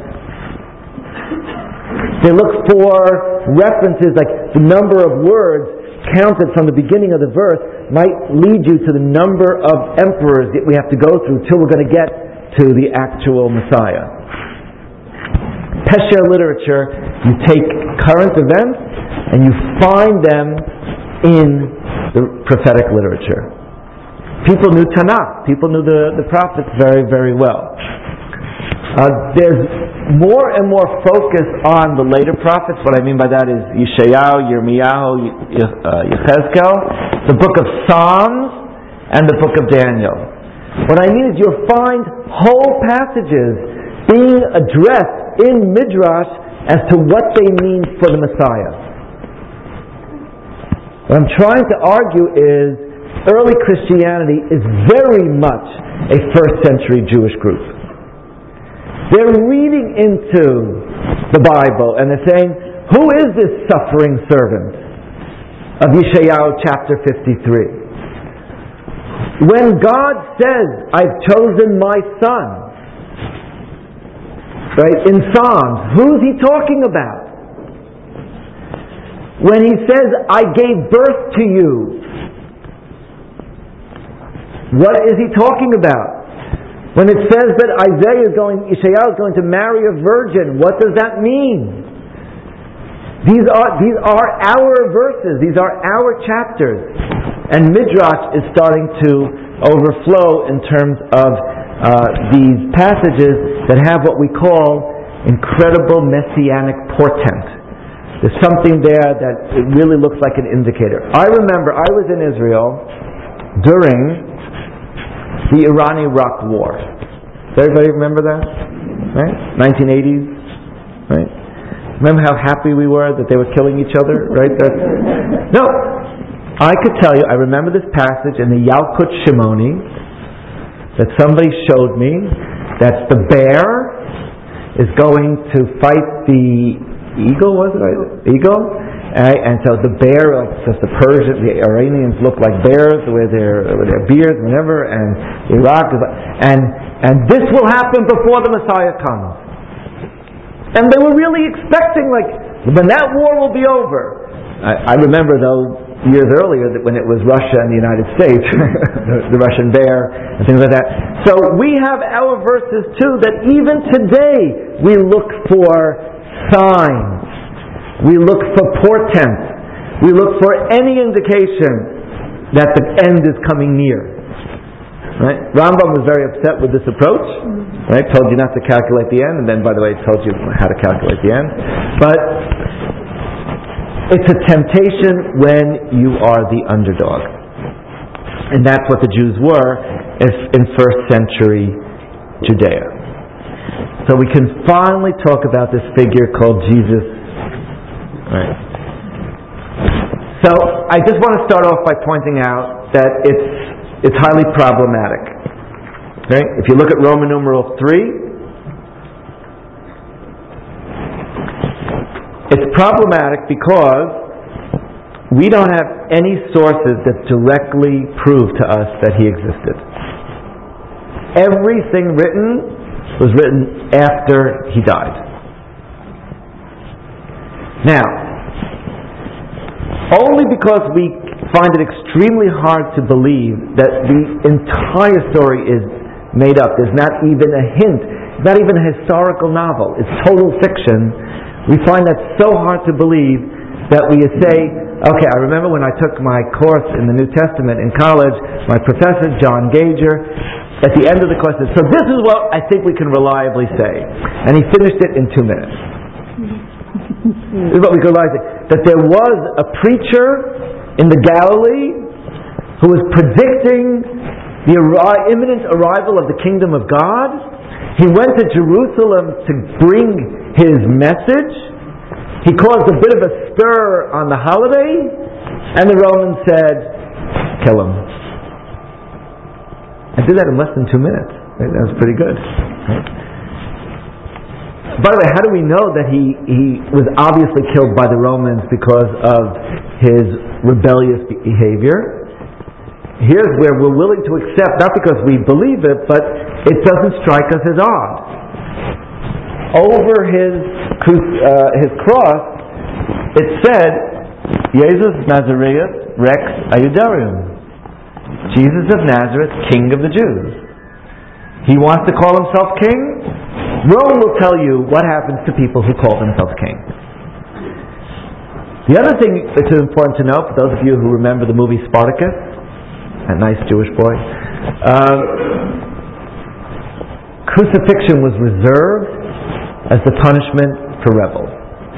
They look for references, like the number of words counted from the beginning of the verse might lead you to the number of emperors that we have to go through till we're going to get to the actual Messiah. Pesher literature, you take current events and you find them in the prophetic literature. People knew Tanakh. People knew the, the prophets very, very well. Uh, there's more and more focus on the later prophets. What I mean by that is Yeshayahu, Yirmiyahu, uh, Yechezkel, the book of Psalms, and the book of Daniel. What I mean is you'll find whole passages being addressed in Midrash as to what they mean for the Messiah. What I'm trying to argue is early Christianity is very much a first century Jewish group. They're reading into the Bible and they're saying, who is this suffering servant of Yeshayahu chapter fifty-three? When God says, I've chosen my son, right, in Psalms, who's he talking about? When he says, I gave birth to you, what is he talking about? When it says that Isaiah is going, Yeshayahu is going to marry a virgin, what does that mean? These are these are our verses. These are our chapters, and Midrash is starting to overflow in terms of uh, these passages that have what we call incredible messianic portent. There's something there that it really looks like an indicator. I remember I was in Israel during the Iran-Iraq War. Does everybody remember that? Right? nineteen eighties? Right? Remember how happy we were that they were killing each other? Right? That's, no! I could tell you, I remember this passage in the Yalkut Shimoni that somebody showed me that the bear is going to fight the eagle, was it? Right? Eagle? Uh, and so the bear, like so the Persians, the Iranians look like bears with their with their beards, whatever, and Iraq is like, and and this will happen before the Messiah comes. And they were really expecting, like, when that war will be over. I, I remember, though, years earlier that when it was Russia and the United States, the, the Russian bear and things like that. So we have our verses too that even today we look for signs, we look for portents, we look for any indication that the end is coming near. Right? Rambam was very upset with this approach. Right? Told you not to calculate the end, and then by the way told you how to calculate the end. But it's a temptation when you are the underdog. And that's what the Jews were in first century Judea. So we can finally talk about this figure called Jesus. Right. So I just want to start off by pointing out that it's it's highly problematic. Okay? If you look at Roman numeral three, it's problematic because we don't have any sources that directly prove to us that he existed. Everything written was written after he died. Now, only because we find it extremely hard to believe that the entire story is made up, there's not even a hint, not even a historical novel, it's total fiction. We find that so hard to believe that we say, okay, I remember when I took my course in the New Testament in college, my professor, John Gager, at the end of the course said, so this is what I think we can reliably say. And he finished it in two minutes. This is what we can reliably say. That there was a preacher in the Galilee who was predicting the arri- imminent arrival of the kingdom of God. He went to Jerusalem to bring his message. He caused a bit of a stir on the holiday, and the Romans said, kill him. I did that in less than two minutes. That was pretty good. By the way, how do we know that he, he was obviously killed by the Romans because of his rebellious behavior? Here's where we're willing to accept, not because we believe it, but it doesn't strike us as odd. Over his uh, his cross, it said, Jesus Nazareth Rex Ayudarium. Jesus of Nazareth, King of the Jews. He wants to call himself king? Rome will tell you what happens to people who call themselves king. The other thing that's important to know, for those of you who remember the movie Spartacus, that nice Jewish boy, um, crucifixion was reserved as the punishment for rebels.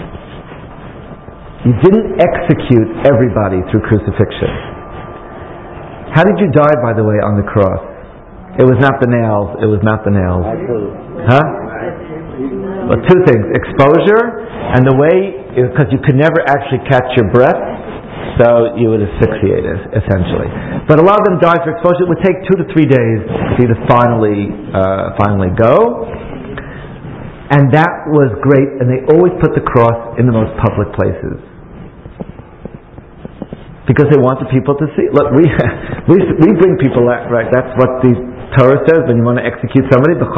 You didn't execute everybody through crucifixion. How did you die, by the way, on the cross? It was not the nails. It was not the nails. Huh? Well, two things. Exposure, and the way, because you could never actually catch your breath, so you would asphyxiate, essentially. But a lot of them died for exposure. It would take two to three days for you to finally, uh, finally go. And that was great, and they always put the cross in the most public places. Because they wanted people to see. Look, we we, we bring people out, right? That's what the Torah says when you want to execute somebody. Let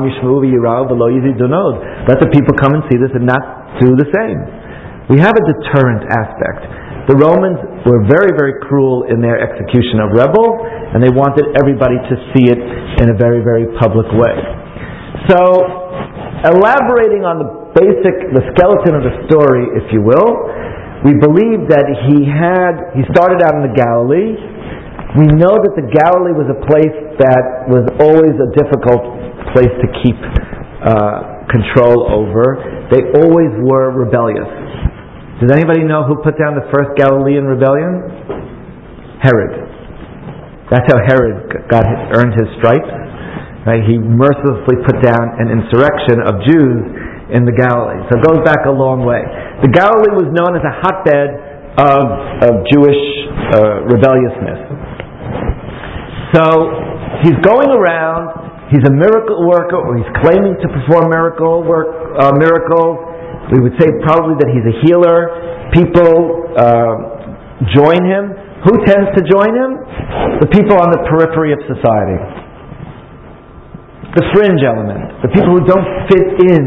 the people come and see this and not do the same. We have a deterrent aspect. The Romans were very, very cruel in their execution of rebels, and they wanted everybody to see it in a very, very public way. So, elaborating on the basic, the skeleton of the story, if you will, we believe that he had, he started out in the Galilee. We know that the Galilee was a place that was always a difficult place to keep uh, control over. They always were rebellious. Does anybody know who put down the first Galilean rebellion? Herod. That's how Herod got earned his stripes. Right? He mercilessly put down an insurrection of Jews in the Galilee. So it goes back a long way. The Galilee was known as a hotbed of, of Jewish uh, rebelliousness. So he's going around, he's a miracle worker, or he's claiming to perform miracle work, uh, miracles. We would say probably that he's a healer. People uh, join him. Who tends to join him? The people on the periphery of society. The fringe element. The people who don't fit in to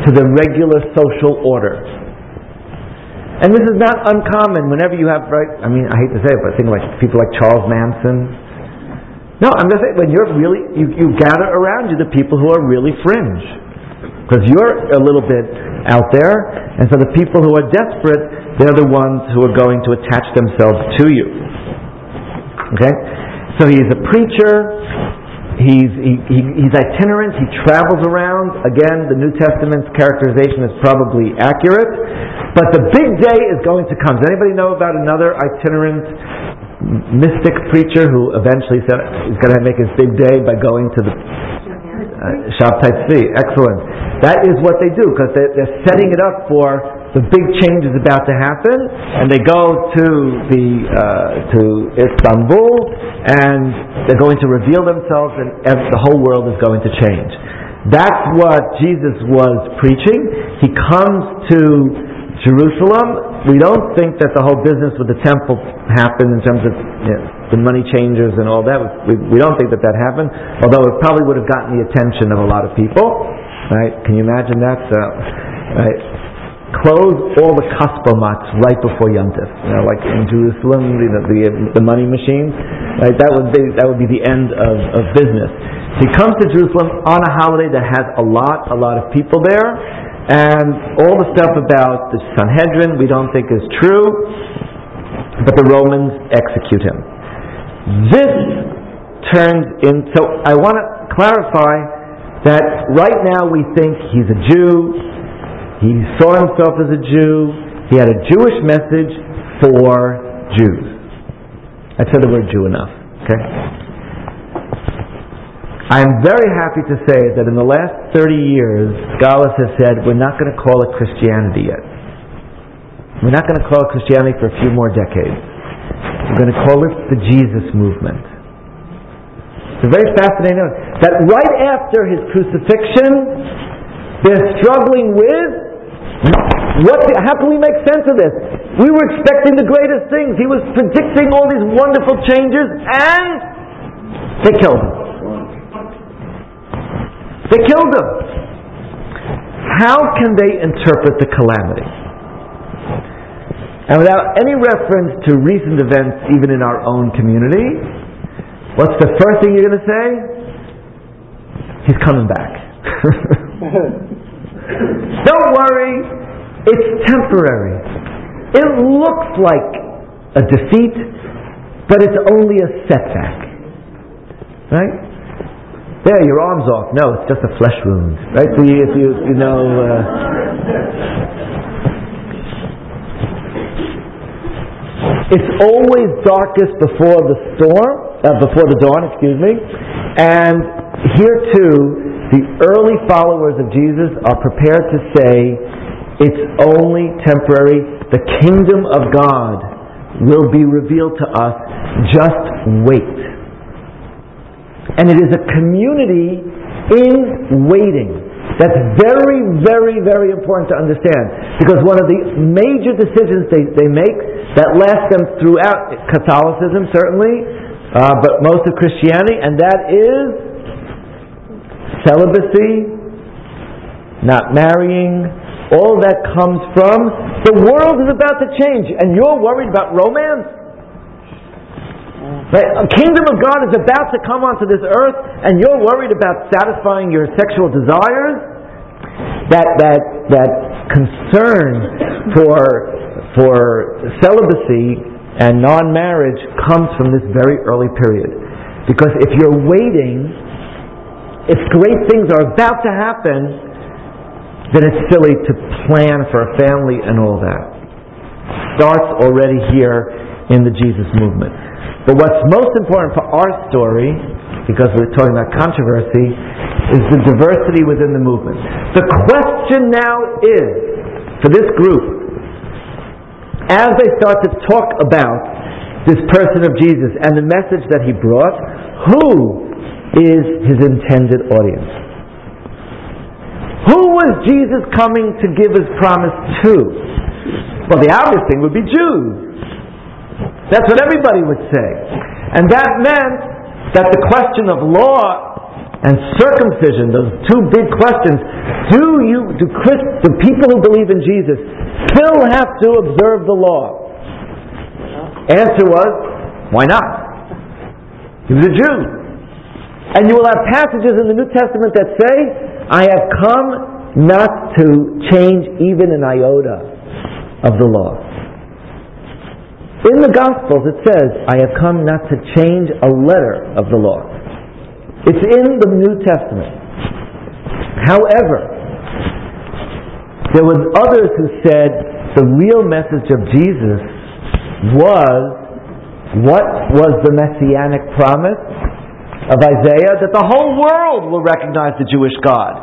to the regular social order. And this is not uncommon whenever you have, right, I mean, I hate to say it, but think like people like Charles Manson. No, I'm just saying, when you're really, you, you gather around you the people who are really fringe. Because you're a little bit out there, and so the people who are desperate, they're the ones who are going to attach themselves to you. Okay? So he's a preacher, he's, he, he, he's itinerant, he travels around. Again, the New Testament's characterization is probably accurate. But the big day is going to come. Does anybody know about another itinerant mystic preacher who eventually said he's going to make his big day by going to the uh, Shabtai Tzvi? Excellent. That is what they do, because they're, they're setting it up for the big change is about to happen, and they go to the uh, to Istanbul, and they're going to reveal themselves, and the whole world is going to change. That's what Jesus was preaching. He comes to Jerusalem. We don't think that the whole business with the temple happened in terms of, you know, the money changers and all that. We, we don't think that that happened, although it probably would have gotten the attention of a lot of people. Right? Can you imagine that? So, right? Close all the kaspomots right before Yom Tov. You know, like in Jerusalem, you know, the the money machines. Right? That would be that would be the end of, of business. So he comes to Jerusalem on a holiday that has a lot, a lot of people there. And all the stuff about the Sanhedrin we don't think is true, but the Romans execute him. This turns in, so I want to clarify that right now we think he's a Jew, he saw himself as a Jew, he had a Jewish message for Jews. I said the word Jew enough, okay? I'm very happy to say that in the last thirty years, scholars have said we're not going to call it Christianity yet. We're not going to call it Christianity for a few more decades. We're going to call it the Jesus movement. It's very fascinating that right after his crucifixion, they're struggling with what? How can we make sense of this? We were expecting the greatest things. He was predicting all these wonderful changes, and they killed him. They killed him. How can they interpret the calamity? And without any reference to recent events, even in our own community, what's the first thing you're going to say? He's coming back. Don't worry, it's temporary. It looks like a defeat, but it's only a setback. Right? There, your arm's off. No, it's just a flesh wound. Right? So you, if you, you know... Uh, it's always darkest before the storm, uh, before the dawn, excuse me. And here too, the early followers of Jesus are prepared to say, it's only temporary. The kingdom of God will be revealed to us. Just wait. And it is a community in waiting. That's very, very, very important to understand. Because one of the major decisions they, they make that lasts them throughout Catholicism, certainly, uh, but most of Christianity, and that is celibacy, not marrying. All that comes from the world is about to change, and you're worried about romance? Right? A kingdom of God is about to come onto this earth, and you're worried about satisfying your sexual desires. That that that concern for for celibacy and non-marriage comes from this very early period. Because if you're waiting, if great things are about to happen, then it's silly to plan for a family and all that. Starts already here in the Jesus movement. But what's most important for our story, because we're talking about controversy, is the diversity within the movement. The question now is, for this group, as they start to talk about this person of Jesus and the message that he brought, who is his intended audience? Who was Jesus coming to give his promise to? Well, the obvious thing would be Jews. That's what everybody would say. And that meant that the question of law and circumcision, those two big questions, Do you, do Christ, do people who believe in Jesus still have to observe the law? Answer was, why not? He was a Jew. And you will have passages in the New Testament that say, I have come not to change even an iota of the law. In the Gospels it says, I have come not to change a letter of the law. It's in the New Testament. However, there was others who said the real message of Jesus was, what was the messianic promise of Isaiah? That the whole world will recognize the Jewish God.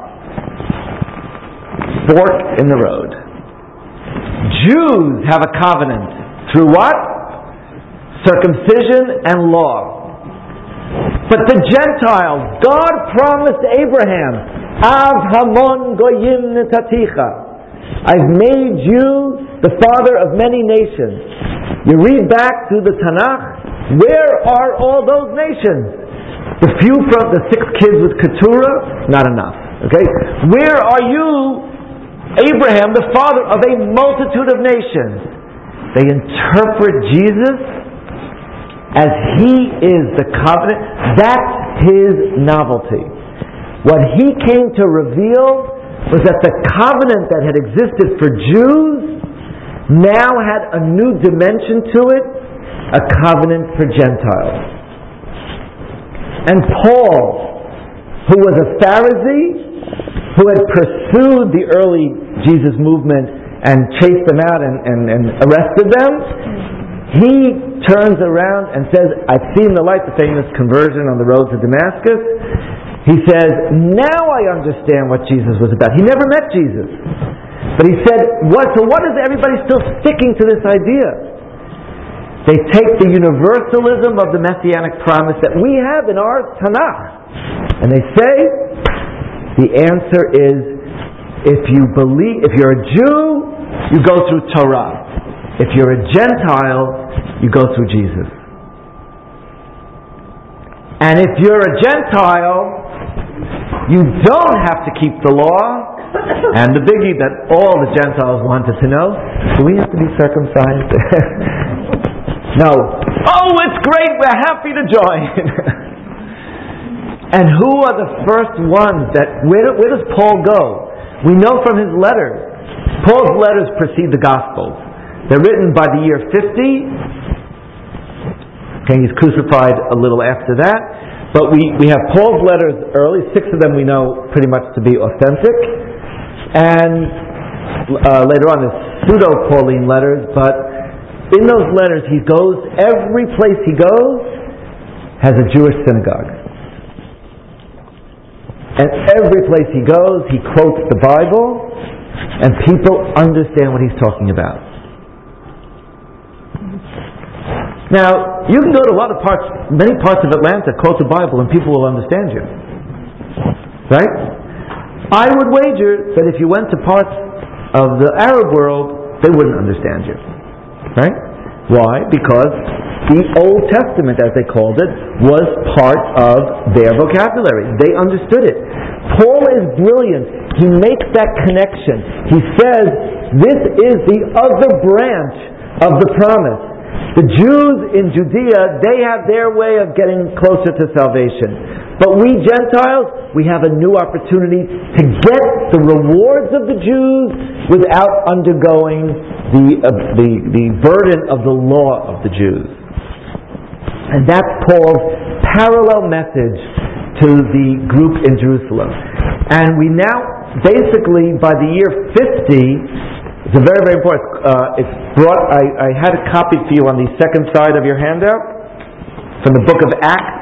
Fork in the road. Jews have a covenant through what? Circumcision and law. But the Gentiles, God promised Abraham, Av hamon goyim netaticha, I've made you the father of many nations. You read back through the Tanakh, where are all those nations? The few from the six kids with Keturah, not enough. Okay, where are you, Abraham, the father of a multitude of nations? They interpret Jesus as He is the covenant. That's His novelty. What He came to reveal was that the covenant that had existed for Jews now had a new dimension to it, a covenant for Gentiles. And Paul, who was a Pharisee, who had pursued the early Jesus movement and chased them out and, and, and arrested them, he turns around and says, I've seen the light, the famous conversion on the road to Damascus. He says, now I understand what Jesus was about. He never met Jesus. But he said, what, so what is everybody still sticking to this idea? They take the universalism of the Messianic promise that we have in our Tanakh. And they say, the answer is, if you believe, if you're a Jew, you go through Torah. If you're a Gentile, you go through Jesus. And if you're a Gentile, you don't have to keep the law. And the biggie that all the Gentiles wanted to know, do we have to be circumcised? No. Oh, it's great, we're happy to join. And who are the first ones that, where, where does Paul go? We know from his letters. Paul's letters precede the Gospels. They're written by the year fifty. Okay, he's crucified a little after that. But we, we have Paul's letters early. Six of them we know pretty much to be authentic. And uh, later on there's pseudo-Pauline letters. But in those letters he goes, every place he goes has a Jewish synagogue. And every place he goes he quotes the Bible. And people understand what he's talking about. Now, you can go to a lot of parts, many parts of Atlanta, quote the Bible, and people will understand you. Right? I would wager that if you went to parts of the Arab world, they wouldn't understand you. Right? Why? Because the Old Testament, as they called it, was part of their vocabulary. They understood it. Paul is brilliant. He makes that connection. He says, this is the other branch of the promise. The Jews in Judea, they have their way of getting closer to salvation. But we Gentiles, we have a new opportunity to get the rewards of the Jews without undergoing the, uh, the, the burden of the law of the Jews. And that's Paul's parallel message to the group in Jerusalem. And we now, basically, by the year fifty, it's a very, very important. Uh, it's brought. I, I had a copy for you on the second side of your handout from the book of Acts.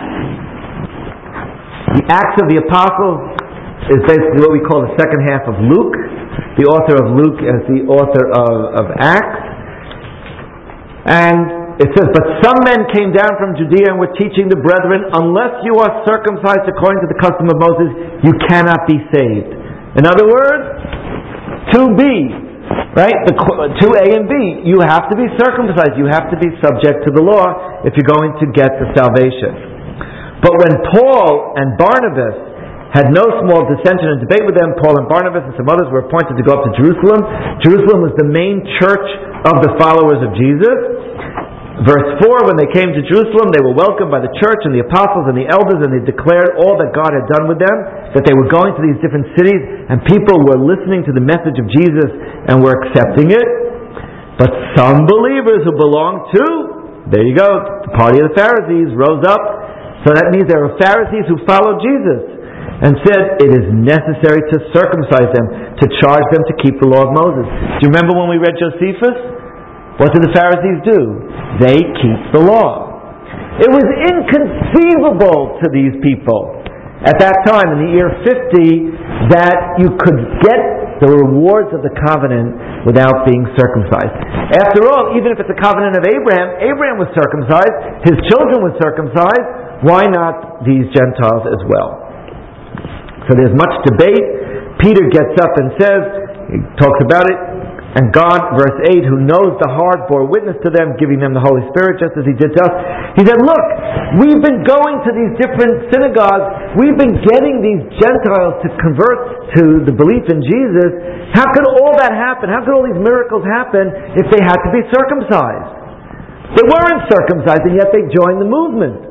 The Acts of the Apostles is basically what we call the second half of Luke. The author of Luke is the author of, of Acts. And it says, but some men came down from Judea and were teaching the brethren, unless you are circumcised according to the custom of Moses, you cannot be saved. In other words, to be. Right? The, two A and B. You have to be circumcised. You have to be subject to the law if you're going to get the salvation. But when Paul and Barnabas had no small dissension and debate with them. Paul and Barnabas and some others were appointed to go up to Jerusalem. Jerusalem was the main church of the followers of Jesus. Verse four, when they came to Jerusalem, they were welcomed by the church and the apostles and the elders, and they declared all that God had done with them, that they were going to these different cities, and people were listening to the message of Jesus and were accepting it. But some believers who belonged to, there you go, the party of the Pharisees, rose up. So that means there were Pharisees who followed Jesus and said it is necessary to circumcise them, to charge them to keep the law of Moses. Do you remember when we read Josephus? What did the Pharisees do? They keep the law. It was inconceivable to these people at that time, in the year fifty, that you could get the rewards of the covenant without being circumcised. After all, even if it's a covenant of Abraham, Abraham was circumcised, his children were circumcised, why not these Gentiles as well? So there's much debate. Peter gets up and says, he talks about it, and God, verse eight, who knows the heart, bore witness to them, giving them the Holy Spirit, just as He did to us. He said, look, we've been going to these different synagogues, we've been getting these Gentiles to convert to the belief in Jesus. How could all that happen? How could all these miracles happen if they had to be circumcised? They weren't circumcised, and yet they joined the movement.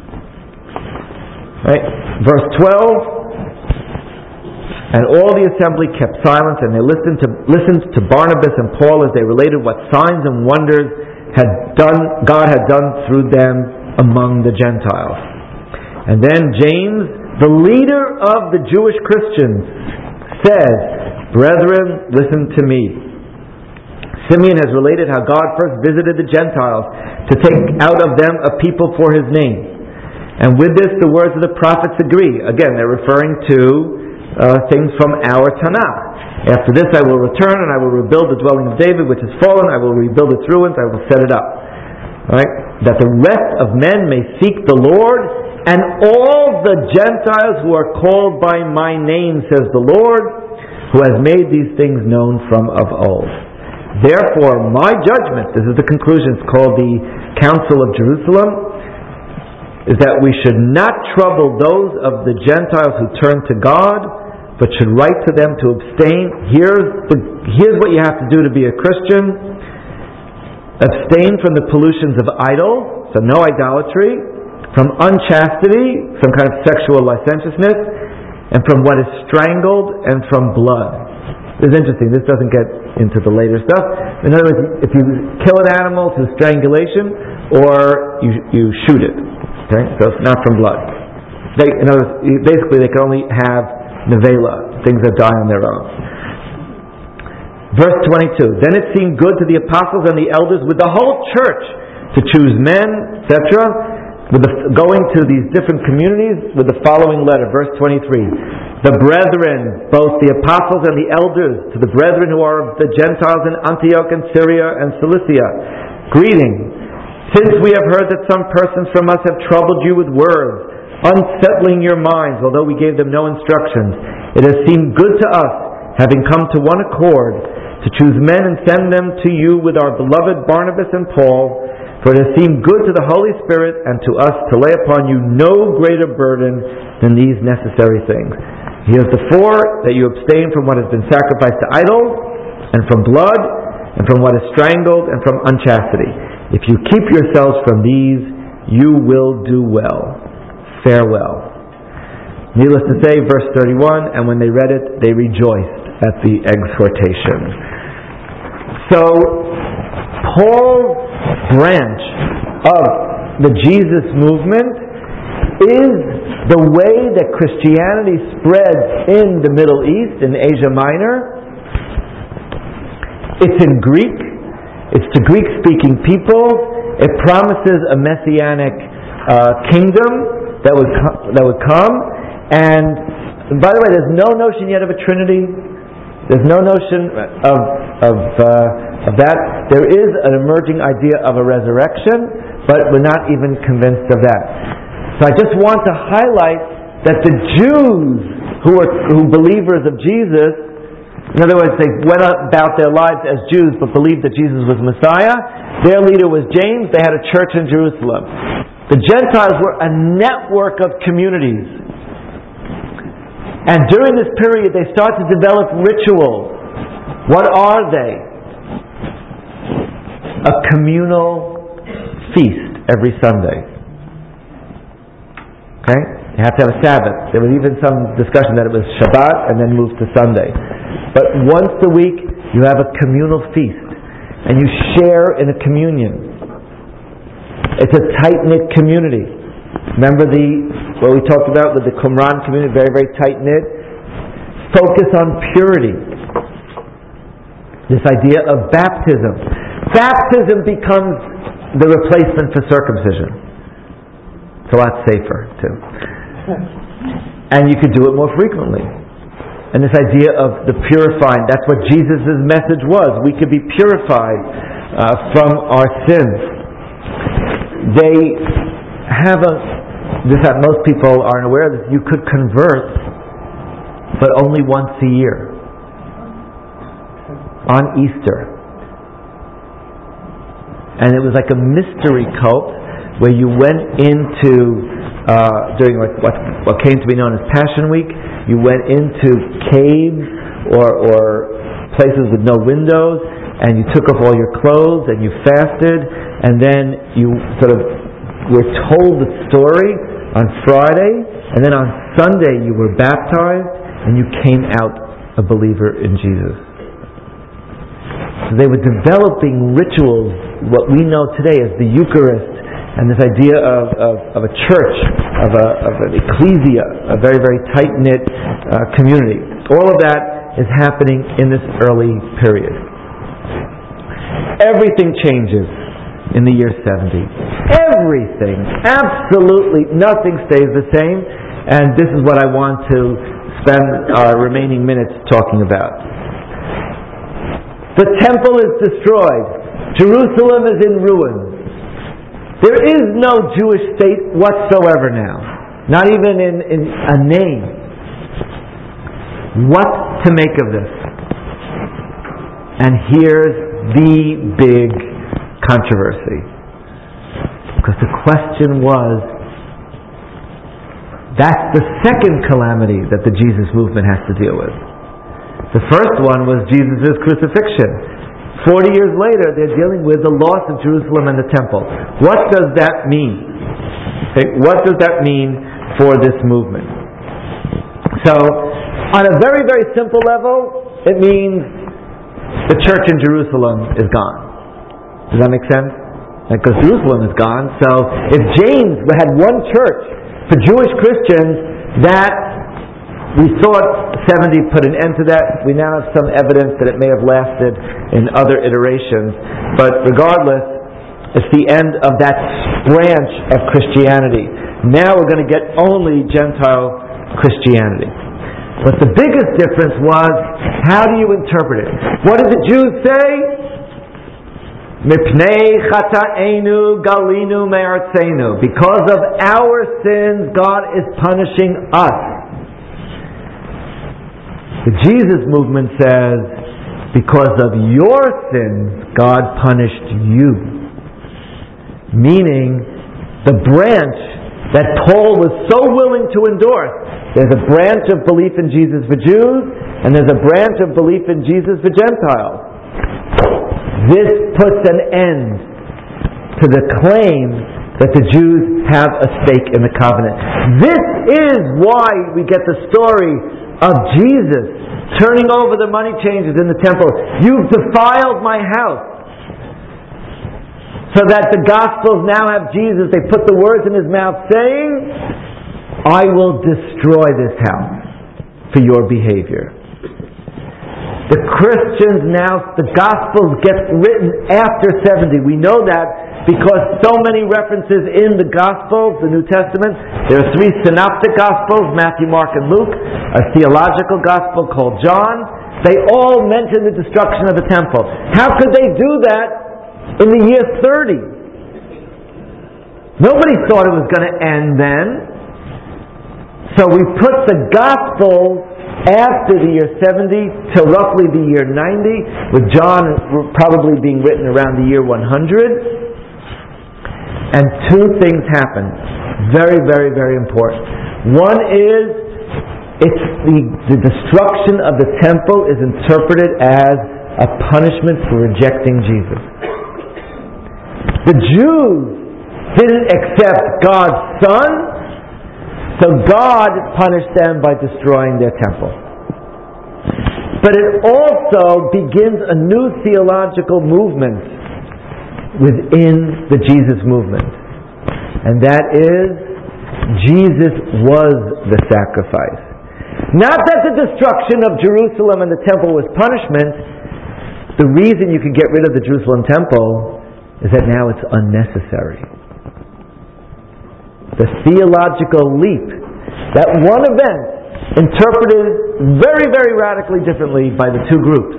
Right? Verse twelve, and all the assembly kept silence, and they listened to listened to Barnabas and Paul as they related what signs and wonders had done God had done through them among the Gentiles. And then James, the leader of the Jewish Christians, says, "Brethren, listen to me. Simeon has related how God first visited the Gentiles to take out of them a people for His name. And with this, the words of the prophets agree." Again, they're referring to Uh, things from our Tanakh. "After this I will return, and I will rebuild the dwelling of David, which is fallen. I will rebuild its ruins. I will set it up." Right? "That the rest of men may seek the Lord, and all the Gentiles who are called by my name, says the Lord, who has made these things known from of old. Therefore, my judgment," this is the conclusion, it's called the Council of Jerusalem, "is that we should not trouble those of the Gentiles who turn to God, but should write to them to abstain." Here's, the, here's what you have to do to be a Christian. Abstain from the pollutions of idols, so no idolatry, from unchastity, some kind of sexual licentiousness, and from what is strangled, and from blood. This is interesting, this doesn't get into the later stuff. In other words, if you kill an animal through strangulation, or you, you shoot it. Okay? So it's not from blood. They, in other words, basically they can only have nevela, things that die on their own. Verse twenty-two, "Then it seemed good to the apostles and the elders with the whole church to choose men," et cetera, with the, going to these different communities with the following letter. Verse twenty-three, "The brethren, both the apostles and the elders, to the brethren who are of the Gentiles in Antioch and Syria and Cilicia, greeting. Since we have heard that some persons from us have troubled you with words, unsettling your minds, although we gave them no instructions, it has seemed good to us, having come to one accord, to choose men and send them to you with our beloved Barnabas and Paul, for it has seemed good to the Holy Spirit and to us to lay upon you no greater burden than these necessary things. Here's the four, that you abstain from what has been sacrificed to idols, and from blood, and from what is strangled, and from unchastity. If you keep yourselves from these, you will do well. Farewell." Needless to say, verse thirty-one, "And when they read it, they rejoiced at the exhortation." So, Paul's branch of the Jesus movement is the way that Christianity spreads in the Middle East, in Asia Minor. It's in Greek. It's to Greek-speaking people. It promises a messianic uh, kingdom that would co- that would come. And by the way, there's no notion yet of a Trinity. There's no notion of of uh, of that. There is an emerging idea of a resurrection, but we're not even convinced of that. So I just want to highlight that the Jews who are who believers of Jesus, in other words, they went about their lives as Jews but believed that Jesus was Messiah. Their leader was James. They had a church in Jerusalem. The Gentiles were a network of communities. And during this period, they start to develop rituals. What are they? A communal feast every Sunday. Okay? You have to have a Sabbath. There was even some discussion that it was Shabbat and then moved to Sunday. But once a week, you have a communal feast. And you share in a communion. It's a tight-knit community. Remember the what we talked about with the Qumran community, very, very tight-knit? Focus on purity. This idea of baptism. Baptism becomes the replacement for circumcision. It's a lot safer, too. And you could do it more frequently. And this idea of the purifying, that's what Jesus' message was. We could be purified uh, from our sins. They have a, this that most people aren't aware of this, you could convert, but only once a year. On Easter. And it was like a mystery cult where you went into, uh, during what, what, what came to be known as Passion Week, you went into caves or, or places with no windows, and you took off all your clothes and you fasted, and then you sort of were told the story on Friday, and then on Sunday you were baptized and you came out a believer in Jesus. So they were developing rituals, what we know today as the Eucharist, and this idea of, of, of a church, of, a, of an ecclesia, a very, very tight-knit uh, community. All of that is happening in this early period. Everything changes in the year seventy. Everything. Absolutely nothing stays the same. And this is what I want to spend our remaining minutes talking about. The temple is destroyed. Jerusalem is in ruins. There is no Jewish state whatsoever now. Not even in, in a name. What to make of this? And here's the big controversy. Because the question was, that's the second calamity that the Jesus movement has to deal with. The first one was Jesus' crucifixion. Forty years later, they're dealing with the loss of Jerusalem and the temple. What does that mean? Okay, what does that mean for this movement? So, on a very, very simple level, it means the church in Jerusalem is gone. Does that make sense? Because Jerusalem is gone, so if James had one church for Jewish Christians, that we thought seventy put an end to that. We now have some evidence that it may have lasted in other iterations. But regardless, it's the end of that branch of Christianity. Now we're going to get only Gentile Christianity. But the biggest difference was, how do you interpret it? What did the Jews say? Mipnei chata'enu galinu me'artzenu. Because of our sins, God is punishing us. The Jesus movement says, because of your sins, God punished you. Meaning, the branch that Paul was so willing to endorse. There's a branch of belief in Jesus for Jews, and there's a branch of belief in Jesus for Gentiles. This puts an end to the claim that the Jews have a stake in the covenant. This is why we get the story of Jesus turning over the money changers in the temple. You've defiled my house. So that the Gospels now have Jesus. They put the words in his mouth saying, I will destroy this house for your behavior. The Christians now, the Gospels get written after seventy. We know that because so many references in the Gospels, the New Testament. There are three synoptic Gospels, Matthew, Mark, and Luke. A theological Gospel called John. They all mention the destruction of the temple. How could they do that in the year thirty? Nobody thought it was going to end then. So we put the Gospels after the year seventy to roughly the year ninety, with John probably being written around the year one hundred. And two things happen. Very, very, very important. One is It's the, the destruction of the temple is interpreted as a punishment for rejecting Jesus. The Jews didn't accept God's Son, so God punished them by destroying their temple. But it also begins a new theological movement within the Jesus movement. And that is, Jesus was the sacrifice. Not that the destruction of Jerusalem and the temple was punishment. The reason you can get rid of the Jerusalem temple is that now it's unnecessary. The theological leap, that one event, interpreted very, very radically differently by the two groups.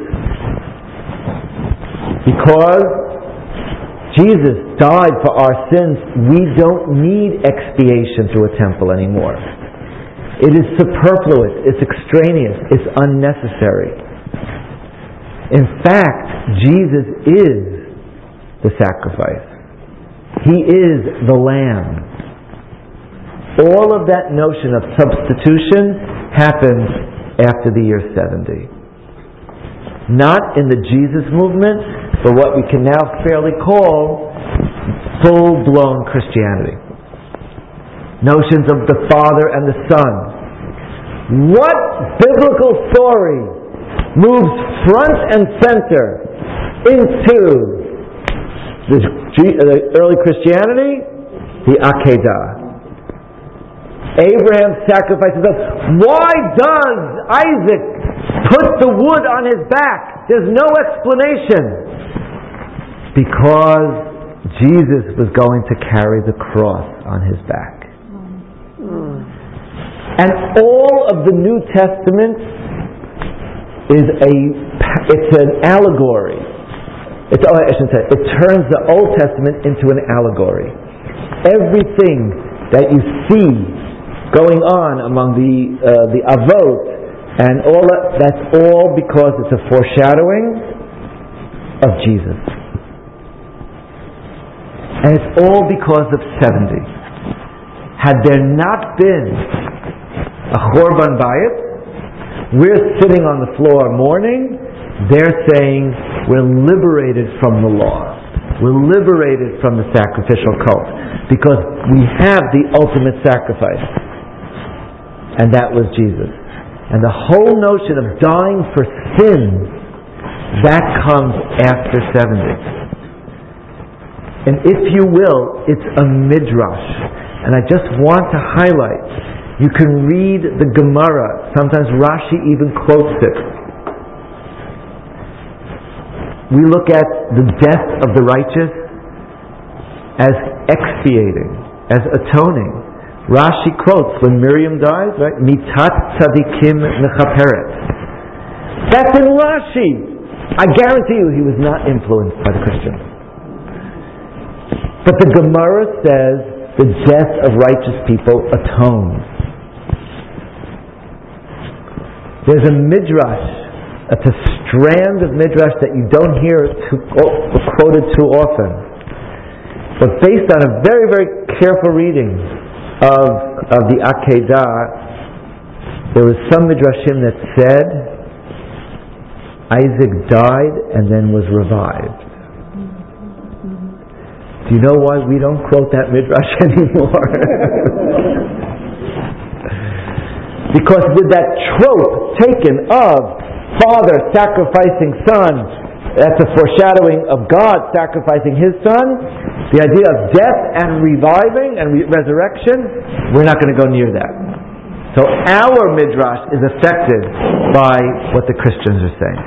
Because Jesus died for our sins, we don't need expiation through a temple anymore. It is superfluous, it's extraneous, it's unnecessary. In fact, Jesus is the sacrifice. He is the Lamb. All of that notion of substitution happened after the year seventy. Not in the Jesus movement, but what we can now fairly call full-blown Christianity. Notions of the Father and the Son. What biblical story moves front and center into the, the early Christianity? The Akedah. Abraham sacrifices us. Why does Isaac put the wood on his back? There's no explanation. Because Jesus was going to carry the cross on his back. Mm. And all of the New Testament is a, it's an allegory. It's, oh, I shouldn't say, it turns the Old Testament into an allegory. Everything that you see going on among the uh, the Avot and all that, that's all because it's a foreshadowing of Jesus. And it's all because of seventy. Had there not been a Chorban Bayit, we're sitting on the floor mourning, they're saying we're liberated from the law. We're liberated from the sacrificial cult because we have the ultimate sacrifice. And that was Jesus. And the whole notion of dying for sin, that comes after seventy. And if you will, it's a midrash. And I just want to highlight, you can read the Gemara, sometimes Rashi even quotes it. We look at the death of the righteous as expiating, as atoning. Rashi quotes, when Miriam dies, right? Mitat tzadikim mechaperet. That's in Rashi. I guarantee you he was not influenced by the Christians. But the Gemara says the death of righteous people atones. There's a midrash, it's a strand of midrash that you don't hear too, quoted too often. But based on a very, very careful reading of, of the Akedah, there was some midrashim that said Isaac died and then was revived. Do you know why we don't quote that midrash anymore? Because with that trope taken of Father sacrificing Son, that's a foreshadowing of God sacrificing His Son, the idea of death and reviving and re- resurrection, we're not going to go near that. So our midrash is affected by what the Christians are saying.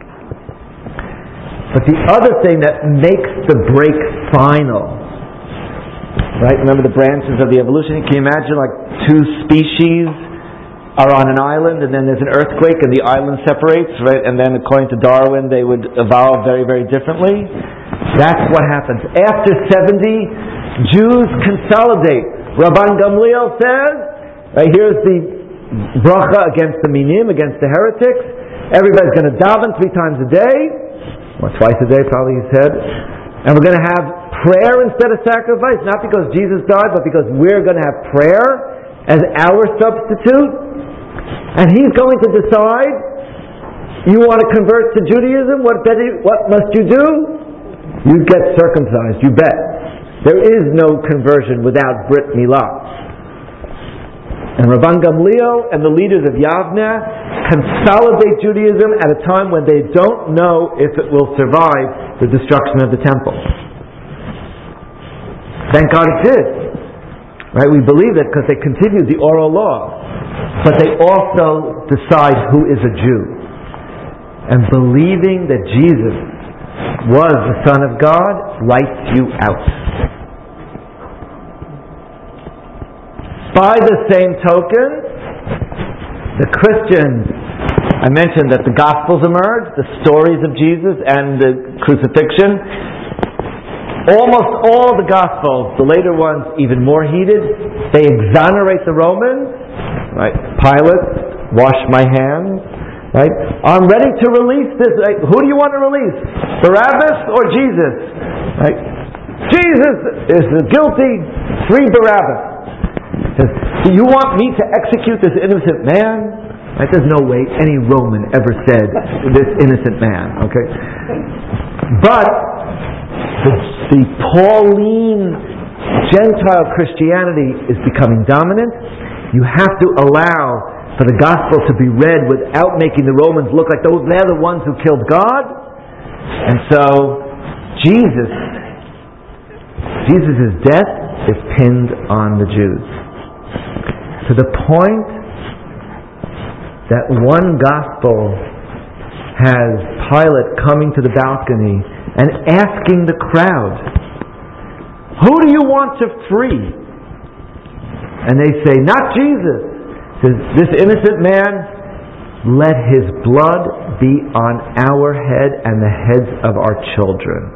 But the other thing that makes the break final, right? Remember the branches of the evolution? Can you imagine like two species are on an island and then there's an earthquake and the island separates, right? And then according to Darwin they would evolve very, very differently. That's what happens. After seventy, Jews consolidate. Rabban Gamliel says, right, here's the bracha against the minim, against the heretics. Everybody's going to daven three times a day. Or twice a day, probably he said. And we're going to have prayer instead of sacrifice, not because Jesus died, but because we're going to have prayer as our substitute. And He's going to decide, you want to convert to Judaism? What, what must you do? You get circumcised, you bet. There is no conversion without Brit Milah. And Rabban Gamliel and the leaders of Yavne consolidate Judaism at a time when they don't know if it will survive the destruction of the temple. Thank God it did. Right? We believe it because they continued the oral law. But they also decide who is a Jew. And believing that Jesus was the Son of God writes you out. By the same token, the Christians, I mentioned that the Gospels emerged, the stories of Jesus and the crucifixion. Almost all the Gospels, the later ones even more heated, they exonerate the Romans. Right? Pilate, wash my hands. Right? I'm ready to release this. Right? Who do you want to release? Barabbas or Jesus? Right? Jesus is guilty. Free Barabbas. Do you want me to execute this innocent man? Right? There's no way any Roman ever said this innocent man. Okay, but the, the Pauline Gentile Christianity is becoming dominant. You have to allow for the gospel to be read without making the Romans look like those they're the ones who killed God. And so Jesus, Jesus' death is pinned on the Jews. To the point that one gospel has Pilate coming to the balcony and asking the crowd, who do you want to free? And they say, not Jesus. Says, this innocent man, let his blood be on our head and the heads of our children.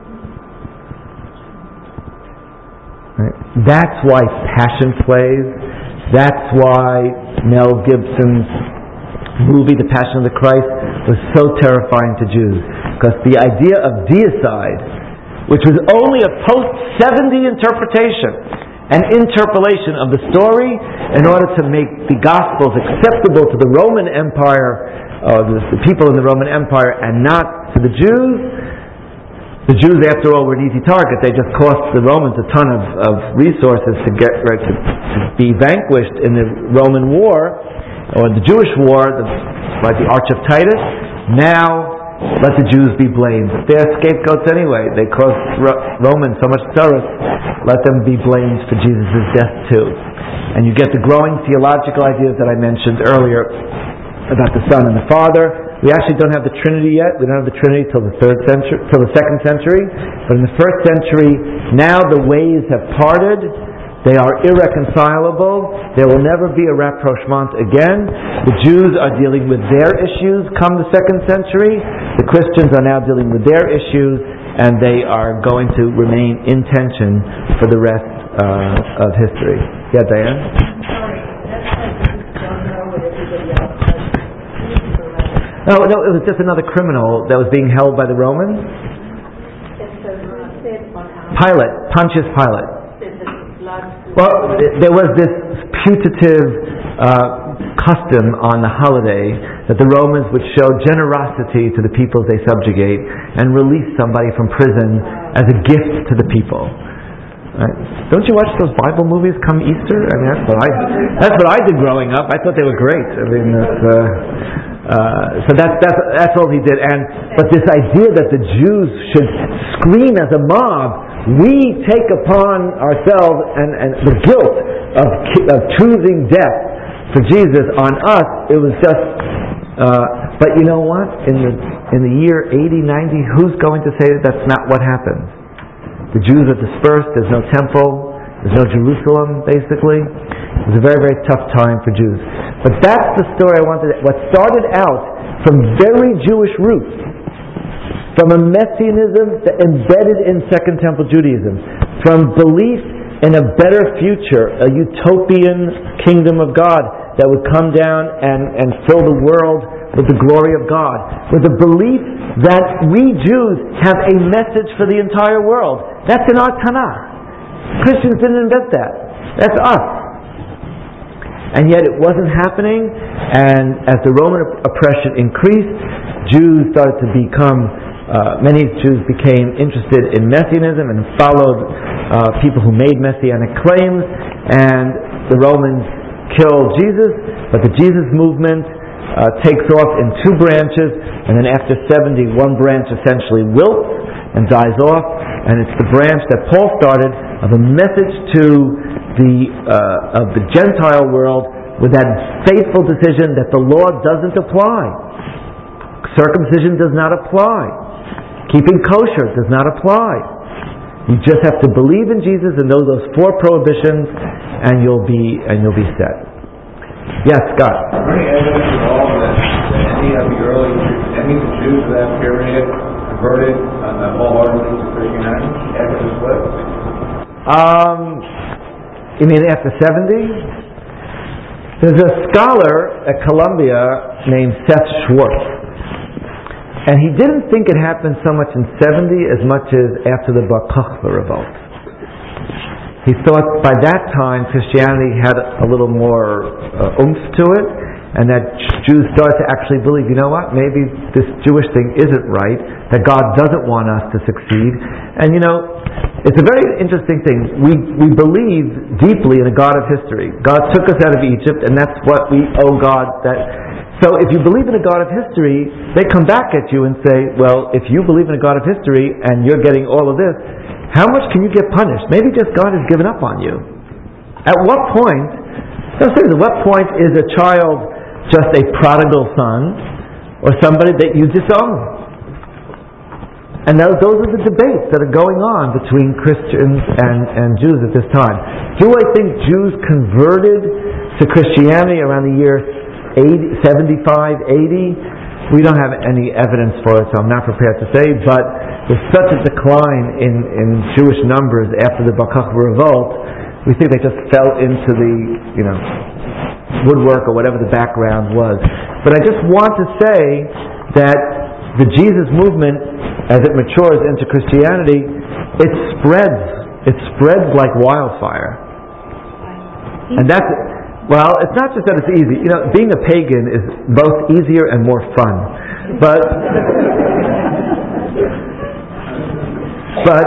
Right? That's why Passion plays. That's why Mel Gibson's movie, The Passion of the Christ, was so terrifying to Jews. Because the idea of deicide, which was only a post seventy interpretation, an interpolation of the story in order to make the Gospels acceptable to the Roman Empire, or the, the people in the Roman Empire, and not to the Jews. The Jews, after all, were an easy target. They just cost the Romans a ton of, of resources to get right, to, to be vanquished in the Roman war, or the Jewish war, the, like the Arch of Titus. Now, let the Jews be blamed. They're scapegoats anyway. They cost Ro- Romans so much terror. Let them be blamed for Jesus' death too. And you get the growing theological ideas that I mentioned earlier about the Son and the Father. We actually don't have the Trinity yet. We don't have the Trinity till the third century, till the second century. But in the first century, now the ways have parted. They are irreconcilable. There will never be a rapprochement again. The Jews are dealing with their issues come the second century. The Christians are now dealing with their issues, and they are going to remain in tension for the rest uh, of history. Yeah, Diane? No, no, it was just another criminal that was being held by the Romans. Pilate, Pontius Pilate. Well, there was this putative uh, custom on the holiday that the Romans would show generosity to the peoples they subjugate and release somebody from prison as a gift to the people. Right? Don't you watch those Bible movies come Easter? I mean, that's what I that's what I did growing up. I thought they were great. I mean, that's, uh, uh, so that's that's that's all he did. And but this idea that the Jews should scream as a mob, we take upon ourselves and, and the guilt of of choosing death for Jesus on us. It was just. Uh, but you know what? In the in the year eighty, ninety, who's going to say that that's not what happened? The Jews are dispersed. There's no temple. There's no Jerusalem, basically. It was a very, very tough time for Jews. But that's the story I wanted. What started out from very Jewish roots, from a messianism that embedded in Second Temple Judaism, from belief in a better future, a utopian kingdom of God that would come down and, and fill the world with the glory of God, with the belief that we Jews have a message for the entire world. That's in our Tanakh. Christians didn't invent that. That's us. and yet it wasn't happening. And as the Roman oppression increased, Jews started to become, uh, many Jews became interested in Messianism and followed uh, people who made Messianic claims, and the Romans killed Jesus, but the Jesus movement uh, takes off in two branches, and then after seventy, one branch essentially wilts and dies off, and it's the branch that Paul started of a message to the uh, of the Gentile world with that faithful decision that the law doesn't apply. Circumcision does not apply. Keeping kosher does not apply. You just have to believe in Jesus and know those four prohibitions, and you'll be and you'll be set. Yes, Scott. Is there any evidence at all that, that any of the early any of the Jews of that period converted uh, wholeheartedly to Christianity after the split? Um, you mean after seventy? There's a scholar at Columbia named Seth Schwartz, and he didn't think it happened so much in seventy as much as after the Bar Kokhba revolt. He thought by that time Christianity had a little more uh, oomph to it, and that Jews started to actually believe, you know what, maybe this Jewish thing isn't right, that God doesn't want us to succeed. And you know, it's a very interesting thing. We we believe deeply in a God of history. God took us out of Egypt, and that's what we owe God. That so if you believe in a God of history, they come back at you and say, well, if you believe in a God of history and you're getting all of this, how much can you get punished? Maybe just God has given up on you. At what point, no, seriously, at what point is a child just a prodigal son or somebody that you disown? And those, those are the debates that are going on between Christians and, and Jews at this time. Do I think Jews converted to Christianity around the year eighty, seventy-five, eighty? We don't have any evidence for it, so I'm not prepared to say, but there's such a decline in, in Jewish numbers after the Bar Kokhba revolt, we think they just fell into the, you know, woodwork or whatever the background was. But I just want to say that the Jesus movement, as it matures into Christianity, it spreads. It spreads like wildfire. And that's, well, it's not just that it's easy. You know, being a pagan is both easier and more fun. But, but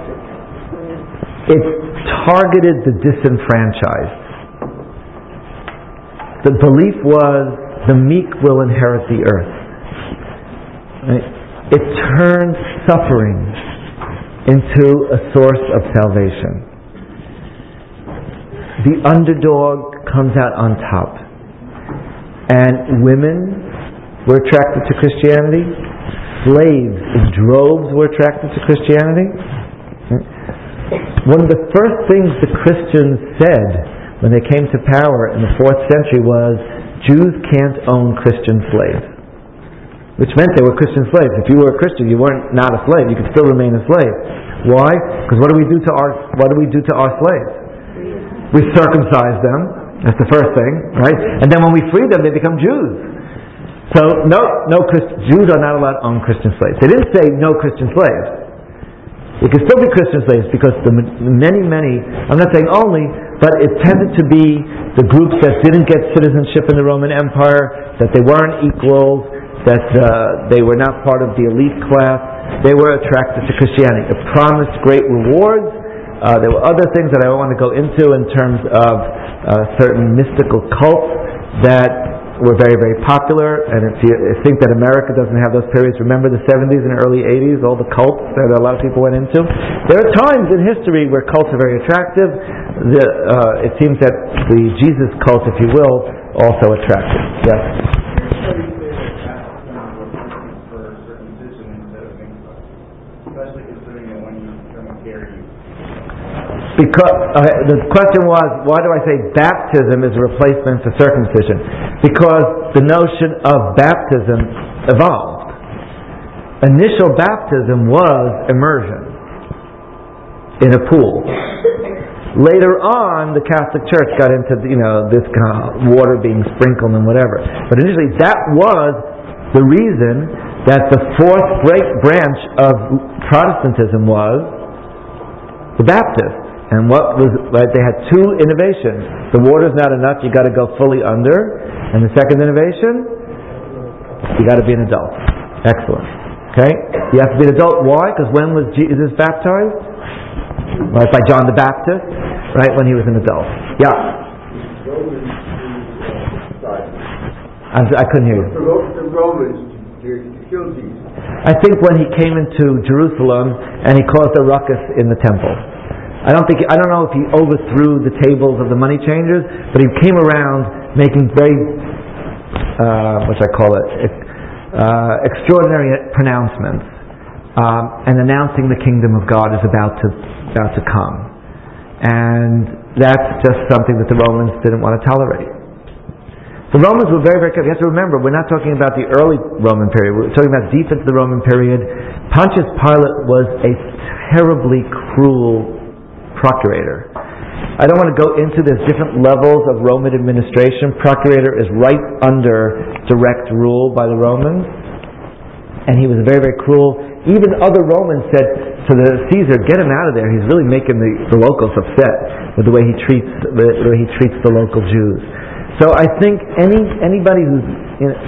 it targeted the disenfranchised. The belief was the meek will inherit the earth. Right? It turns suffering into a source of salvation. The underdog comes out on top. And women were attracted to Christianity. Slaves in droves were attracted to Christianity. One of the first things the Christians said when they came to power in the fourth century was, Jews can't own Christian slaves. Which meant they were Christian slaves. If you were a Christian, you weren't not a slave. You could still remain a slave. Why? Because what do we do to our what do we do to our slaves? We circumcise them. That's the first thing, right? And then when we free them, they become Jews. So no, no Christ, Jews are not allowed to own Christian slaves. They didn't say no Christian slaves. They could still be Christian slaves because the many, many, I'm not saying only, but it tended to be the groups that didn't get citizenship in the Roman Empire, that they weren't equals, that uh, they were not part of the elite class. They were attracted to Christianity. It promised great rewards. Uh, there were other things that I don't want to go into in terms of uh, certain mystical cults that were very, very popular. And if you think that America doesn't have those periods, remember the seventies and early eighties, all the cults that a lot of people went into. There are times in history where cults are very attractive. The, uh, it seems that the Jesus cult, if you will, also attractive. Yes? Because uh, the question was, why do I say baptism is a replacement for circumcision? Because the notion of baptism evolved. Initial baptism was immersion in a pool. Later on, the Catholic Church got into, you know, this kind of water being sprinkled and whatever. But initially, that was the reason that the fourth break branch of Protestantism was the Baptist. And what was, right, they had two innovations. The water's not enough, you got to go fully under. And the second innovation, you got to be an adult. Excellent. Okay? You have to be an adult. Why? Because when was Jesus baptized? Right, by John the Baptist, right, when he was an adult. Yeah. I, I couldn't hear you. The Romans killed Jesus. I think when he came into Jerusalem and he caused a ruckus in the temple. I don't think I don't know if he overthrew the tables of the money changers, but he came around making very, uh, what should I call it, uh, extraordinary pronouncements, um, and announcing the kingdom of God is about to about to come, and that's just something that the Romans didn't want to tolerate. The Romans were very, very careful. You have to remember, we're not talking about the early Roman period. We're talking about deep into the Roman period. Pontius Pilate was a terribly cruel procurator. I don't want to go into this different levels of Roman administration. Procurator is right under direct rule by the Romans, and he was very, very cruel. Even other Romans said to the Caesar, "Get him out of there. He's really making the, the locals upset with the way he treats the, the way he treats the local Jews." So I think any anybody who's, you know,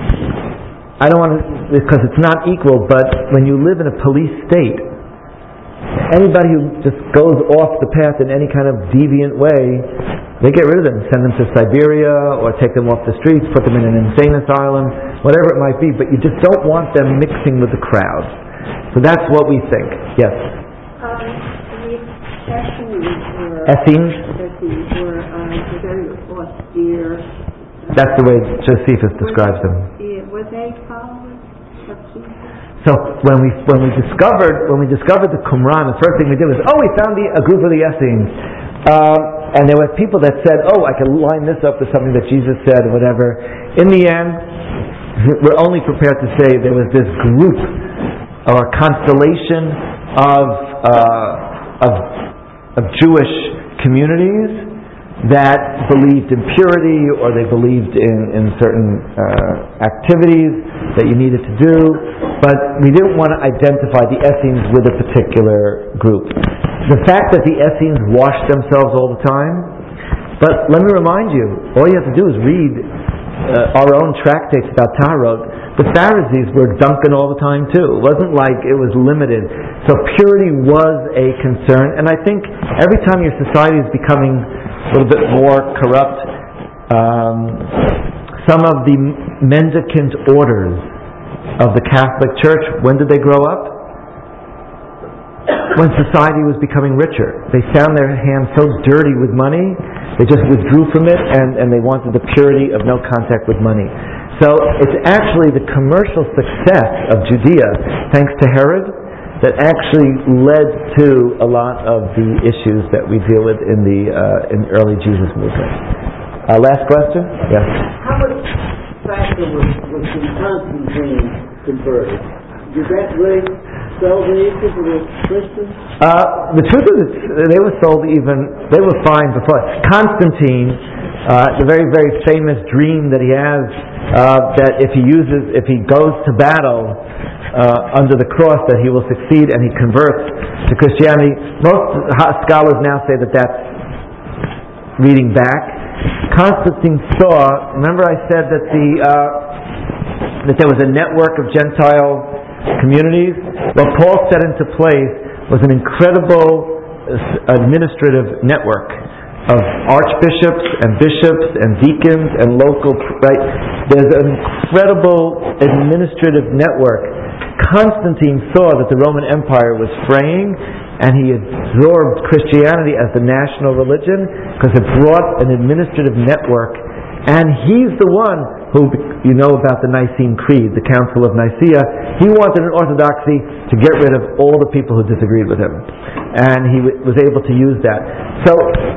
I don't want to, because it's not equal, but when you live in a police state, anybody who just goes off the path in any kind of deviant way, they get rid of them, send them to Siberia, or take them off the streets, put them in an insane asylum, whatever it might be, but you just don't want them mixing with the crowd. So that's what we think. Yes? Um, the Essenes were, Essenes? Essenes were um, very austere. That's the way Josephus describes them. Yeah, were they followers of Jesus? So when we when we discovered when we discovered the Qumran, the first thing we did was, oh, we found the, a group of the Essenes, uh, and there were people that said, oh, I can line this up with something that Jesus said, or whatever. In the end, we're only prepared to say there was this group or constellation of uh, of of Jewish communities that believed in purity, or they believed in, in certain uh, activities that you needed to do, but we didn't want to identify the Essenes with a particular group. The fact that the Essenes washed themselves all the time, but let me remind you, all you have to do is read uh, our own tractates about Tarot. The Pharisees were dunking all the time too. It wasn't like it was limited. So purity was a concern, and I think every time your society is becoming a little bit more corrupt, um, some of the mendicant orders of the Catholic Church, when did they grow up? When society was becoming richer. They found their hands so dirty with money, they just withdrew from it, and, and they wanted the purity of no contact with money. So it's actually the commercial success of Judea, thanks to Herod, that actually led to a lot of the issues that we deal with in the uh, in the early Jesus movement. Uh, last question? Yes. How much faster was, was Constantine converted? Did that really sell the issue for the Christians? Uh, the truth is, they were sold even, they were fine before. Constantine, uh, the very, very famous dream that he has, uh, that if he uses, if he goes to battle, Uh, under the cross, that he will succeed and he converts to Christianity. Most scholars now say that that's reading back. Constantine saw, remember I said that the uh, that there was a network of Gentile communities? What Paul set into place was an incredible administrative network of archbishops and bishops and deacons and local, right? There's an incredible administrative network. Constantine saw that the Roman Empire was fraying, and he absorbed Christianity as the national religion because it brought an administrative network. And he's the one who, you know about the Nicene Creed, the Council of Nicaea. He wanted an orthodoxy to get rid of all the people who disagreed with him, and he w- was able to use that. So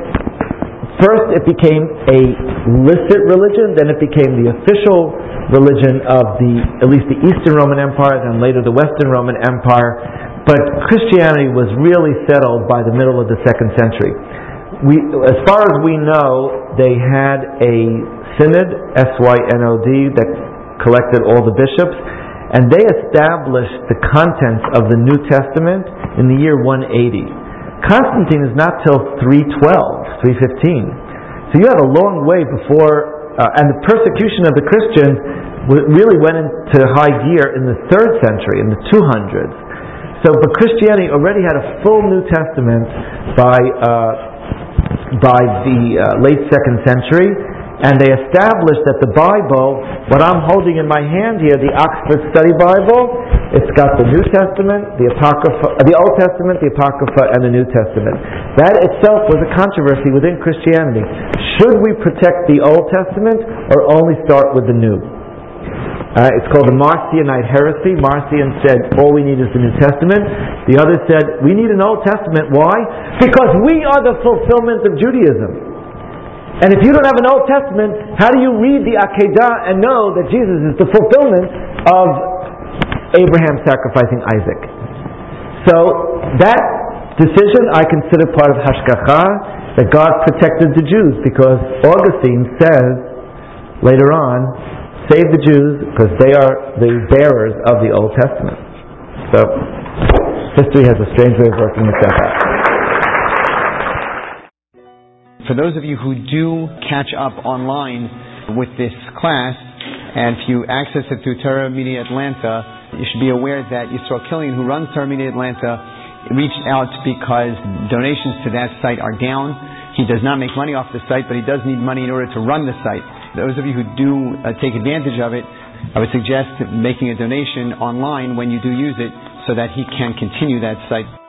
first it became a licit religion, then it became the official religion of the, at least the Eastern Roman Empire, then later the Western Roman Empire. But Christianity was really settled by the middle of the second century. We, as far as we know, they had a synod, S Y N O D, that collected all the bishops, and they established the contents of the New Testament in the year one eighty. Constantine is not till three twelve, three fifteen. So you have a long way before, uh, and the persecution of the Christians really went into high gear in the third century, in the two hundreds. So, but Christianity already had a full New Testament by uh, by the uh, late second century, and they established that the Bible, what I'm holding in my hand here, the Oxford Study Bible, it's got the New Testament, the Apocrypha, the Old Testament, the Apocrypha, and the New Testament. That itself was a controversy within Christianity. Should we protect the Old Testament or only start with the New? Uh, it's called the Marcionite heresy. Marcion said all we need is the New Testament. The other said we need an Old Testament. Why? Because we are the fulfillment of Judaism. And if you don't have an Old Testament, how do you read the Akedah and know that Jesus is the fulfillment of Abraham sacrificing Isaac? So that decision I consider part of Hashgacha, that God protected the Jews, because Augustine says later on, save the Jews because they are the bearers of the Old Testament. So history has a strange way of working itself out. For those of you who do catch up online with this class, and if you access it through Torah Media Atlanta, you should be aware that Yisrael Killian, who runs Torah Media Atlanta, reached out because donations to that site are down. He does not make money off the site, but he does need money in order to run the site. Those of you who do uh, take advantage of it, I would suggest making a donation online when you do use it so that he can continue that site.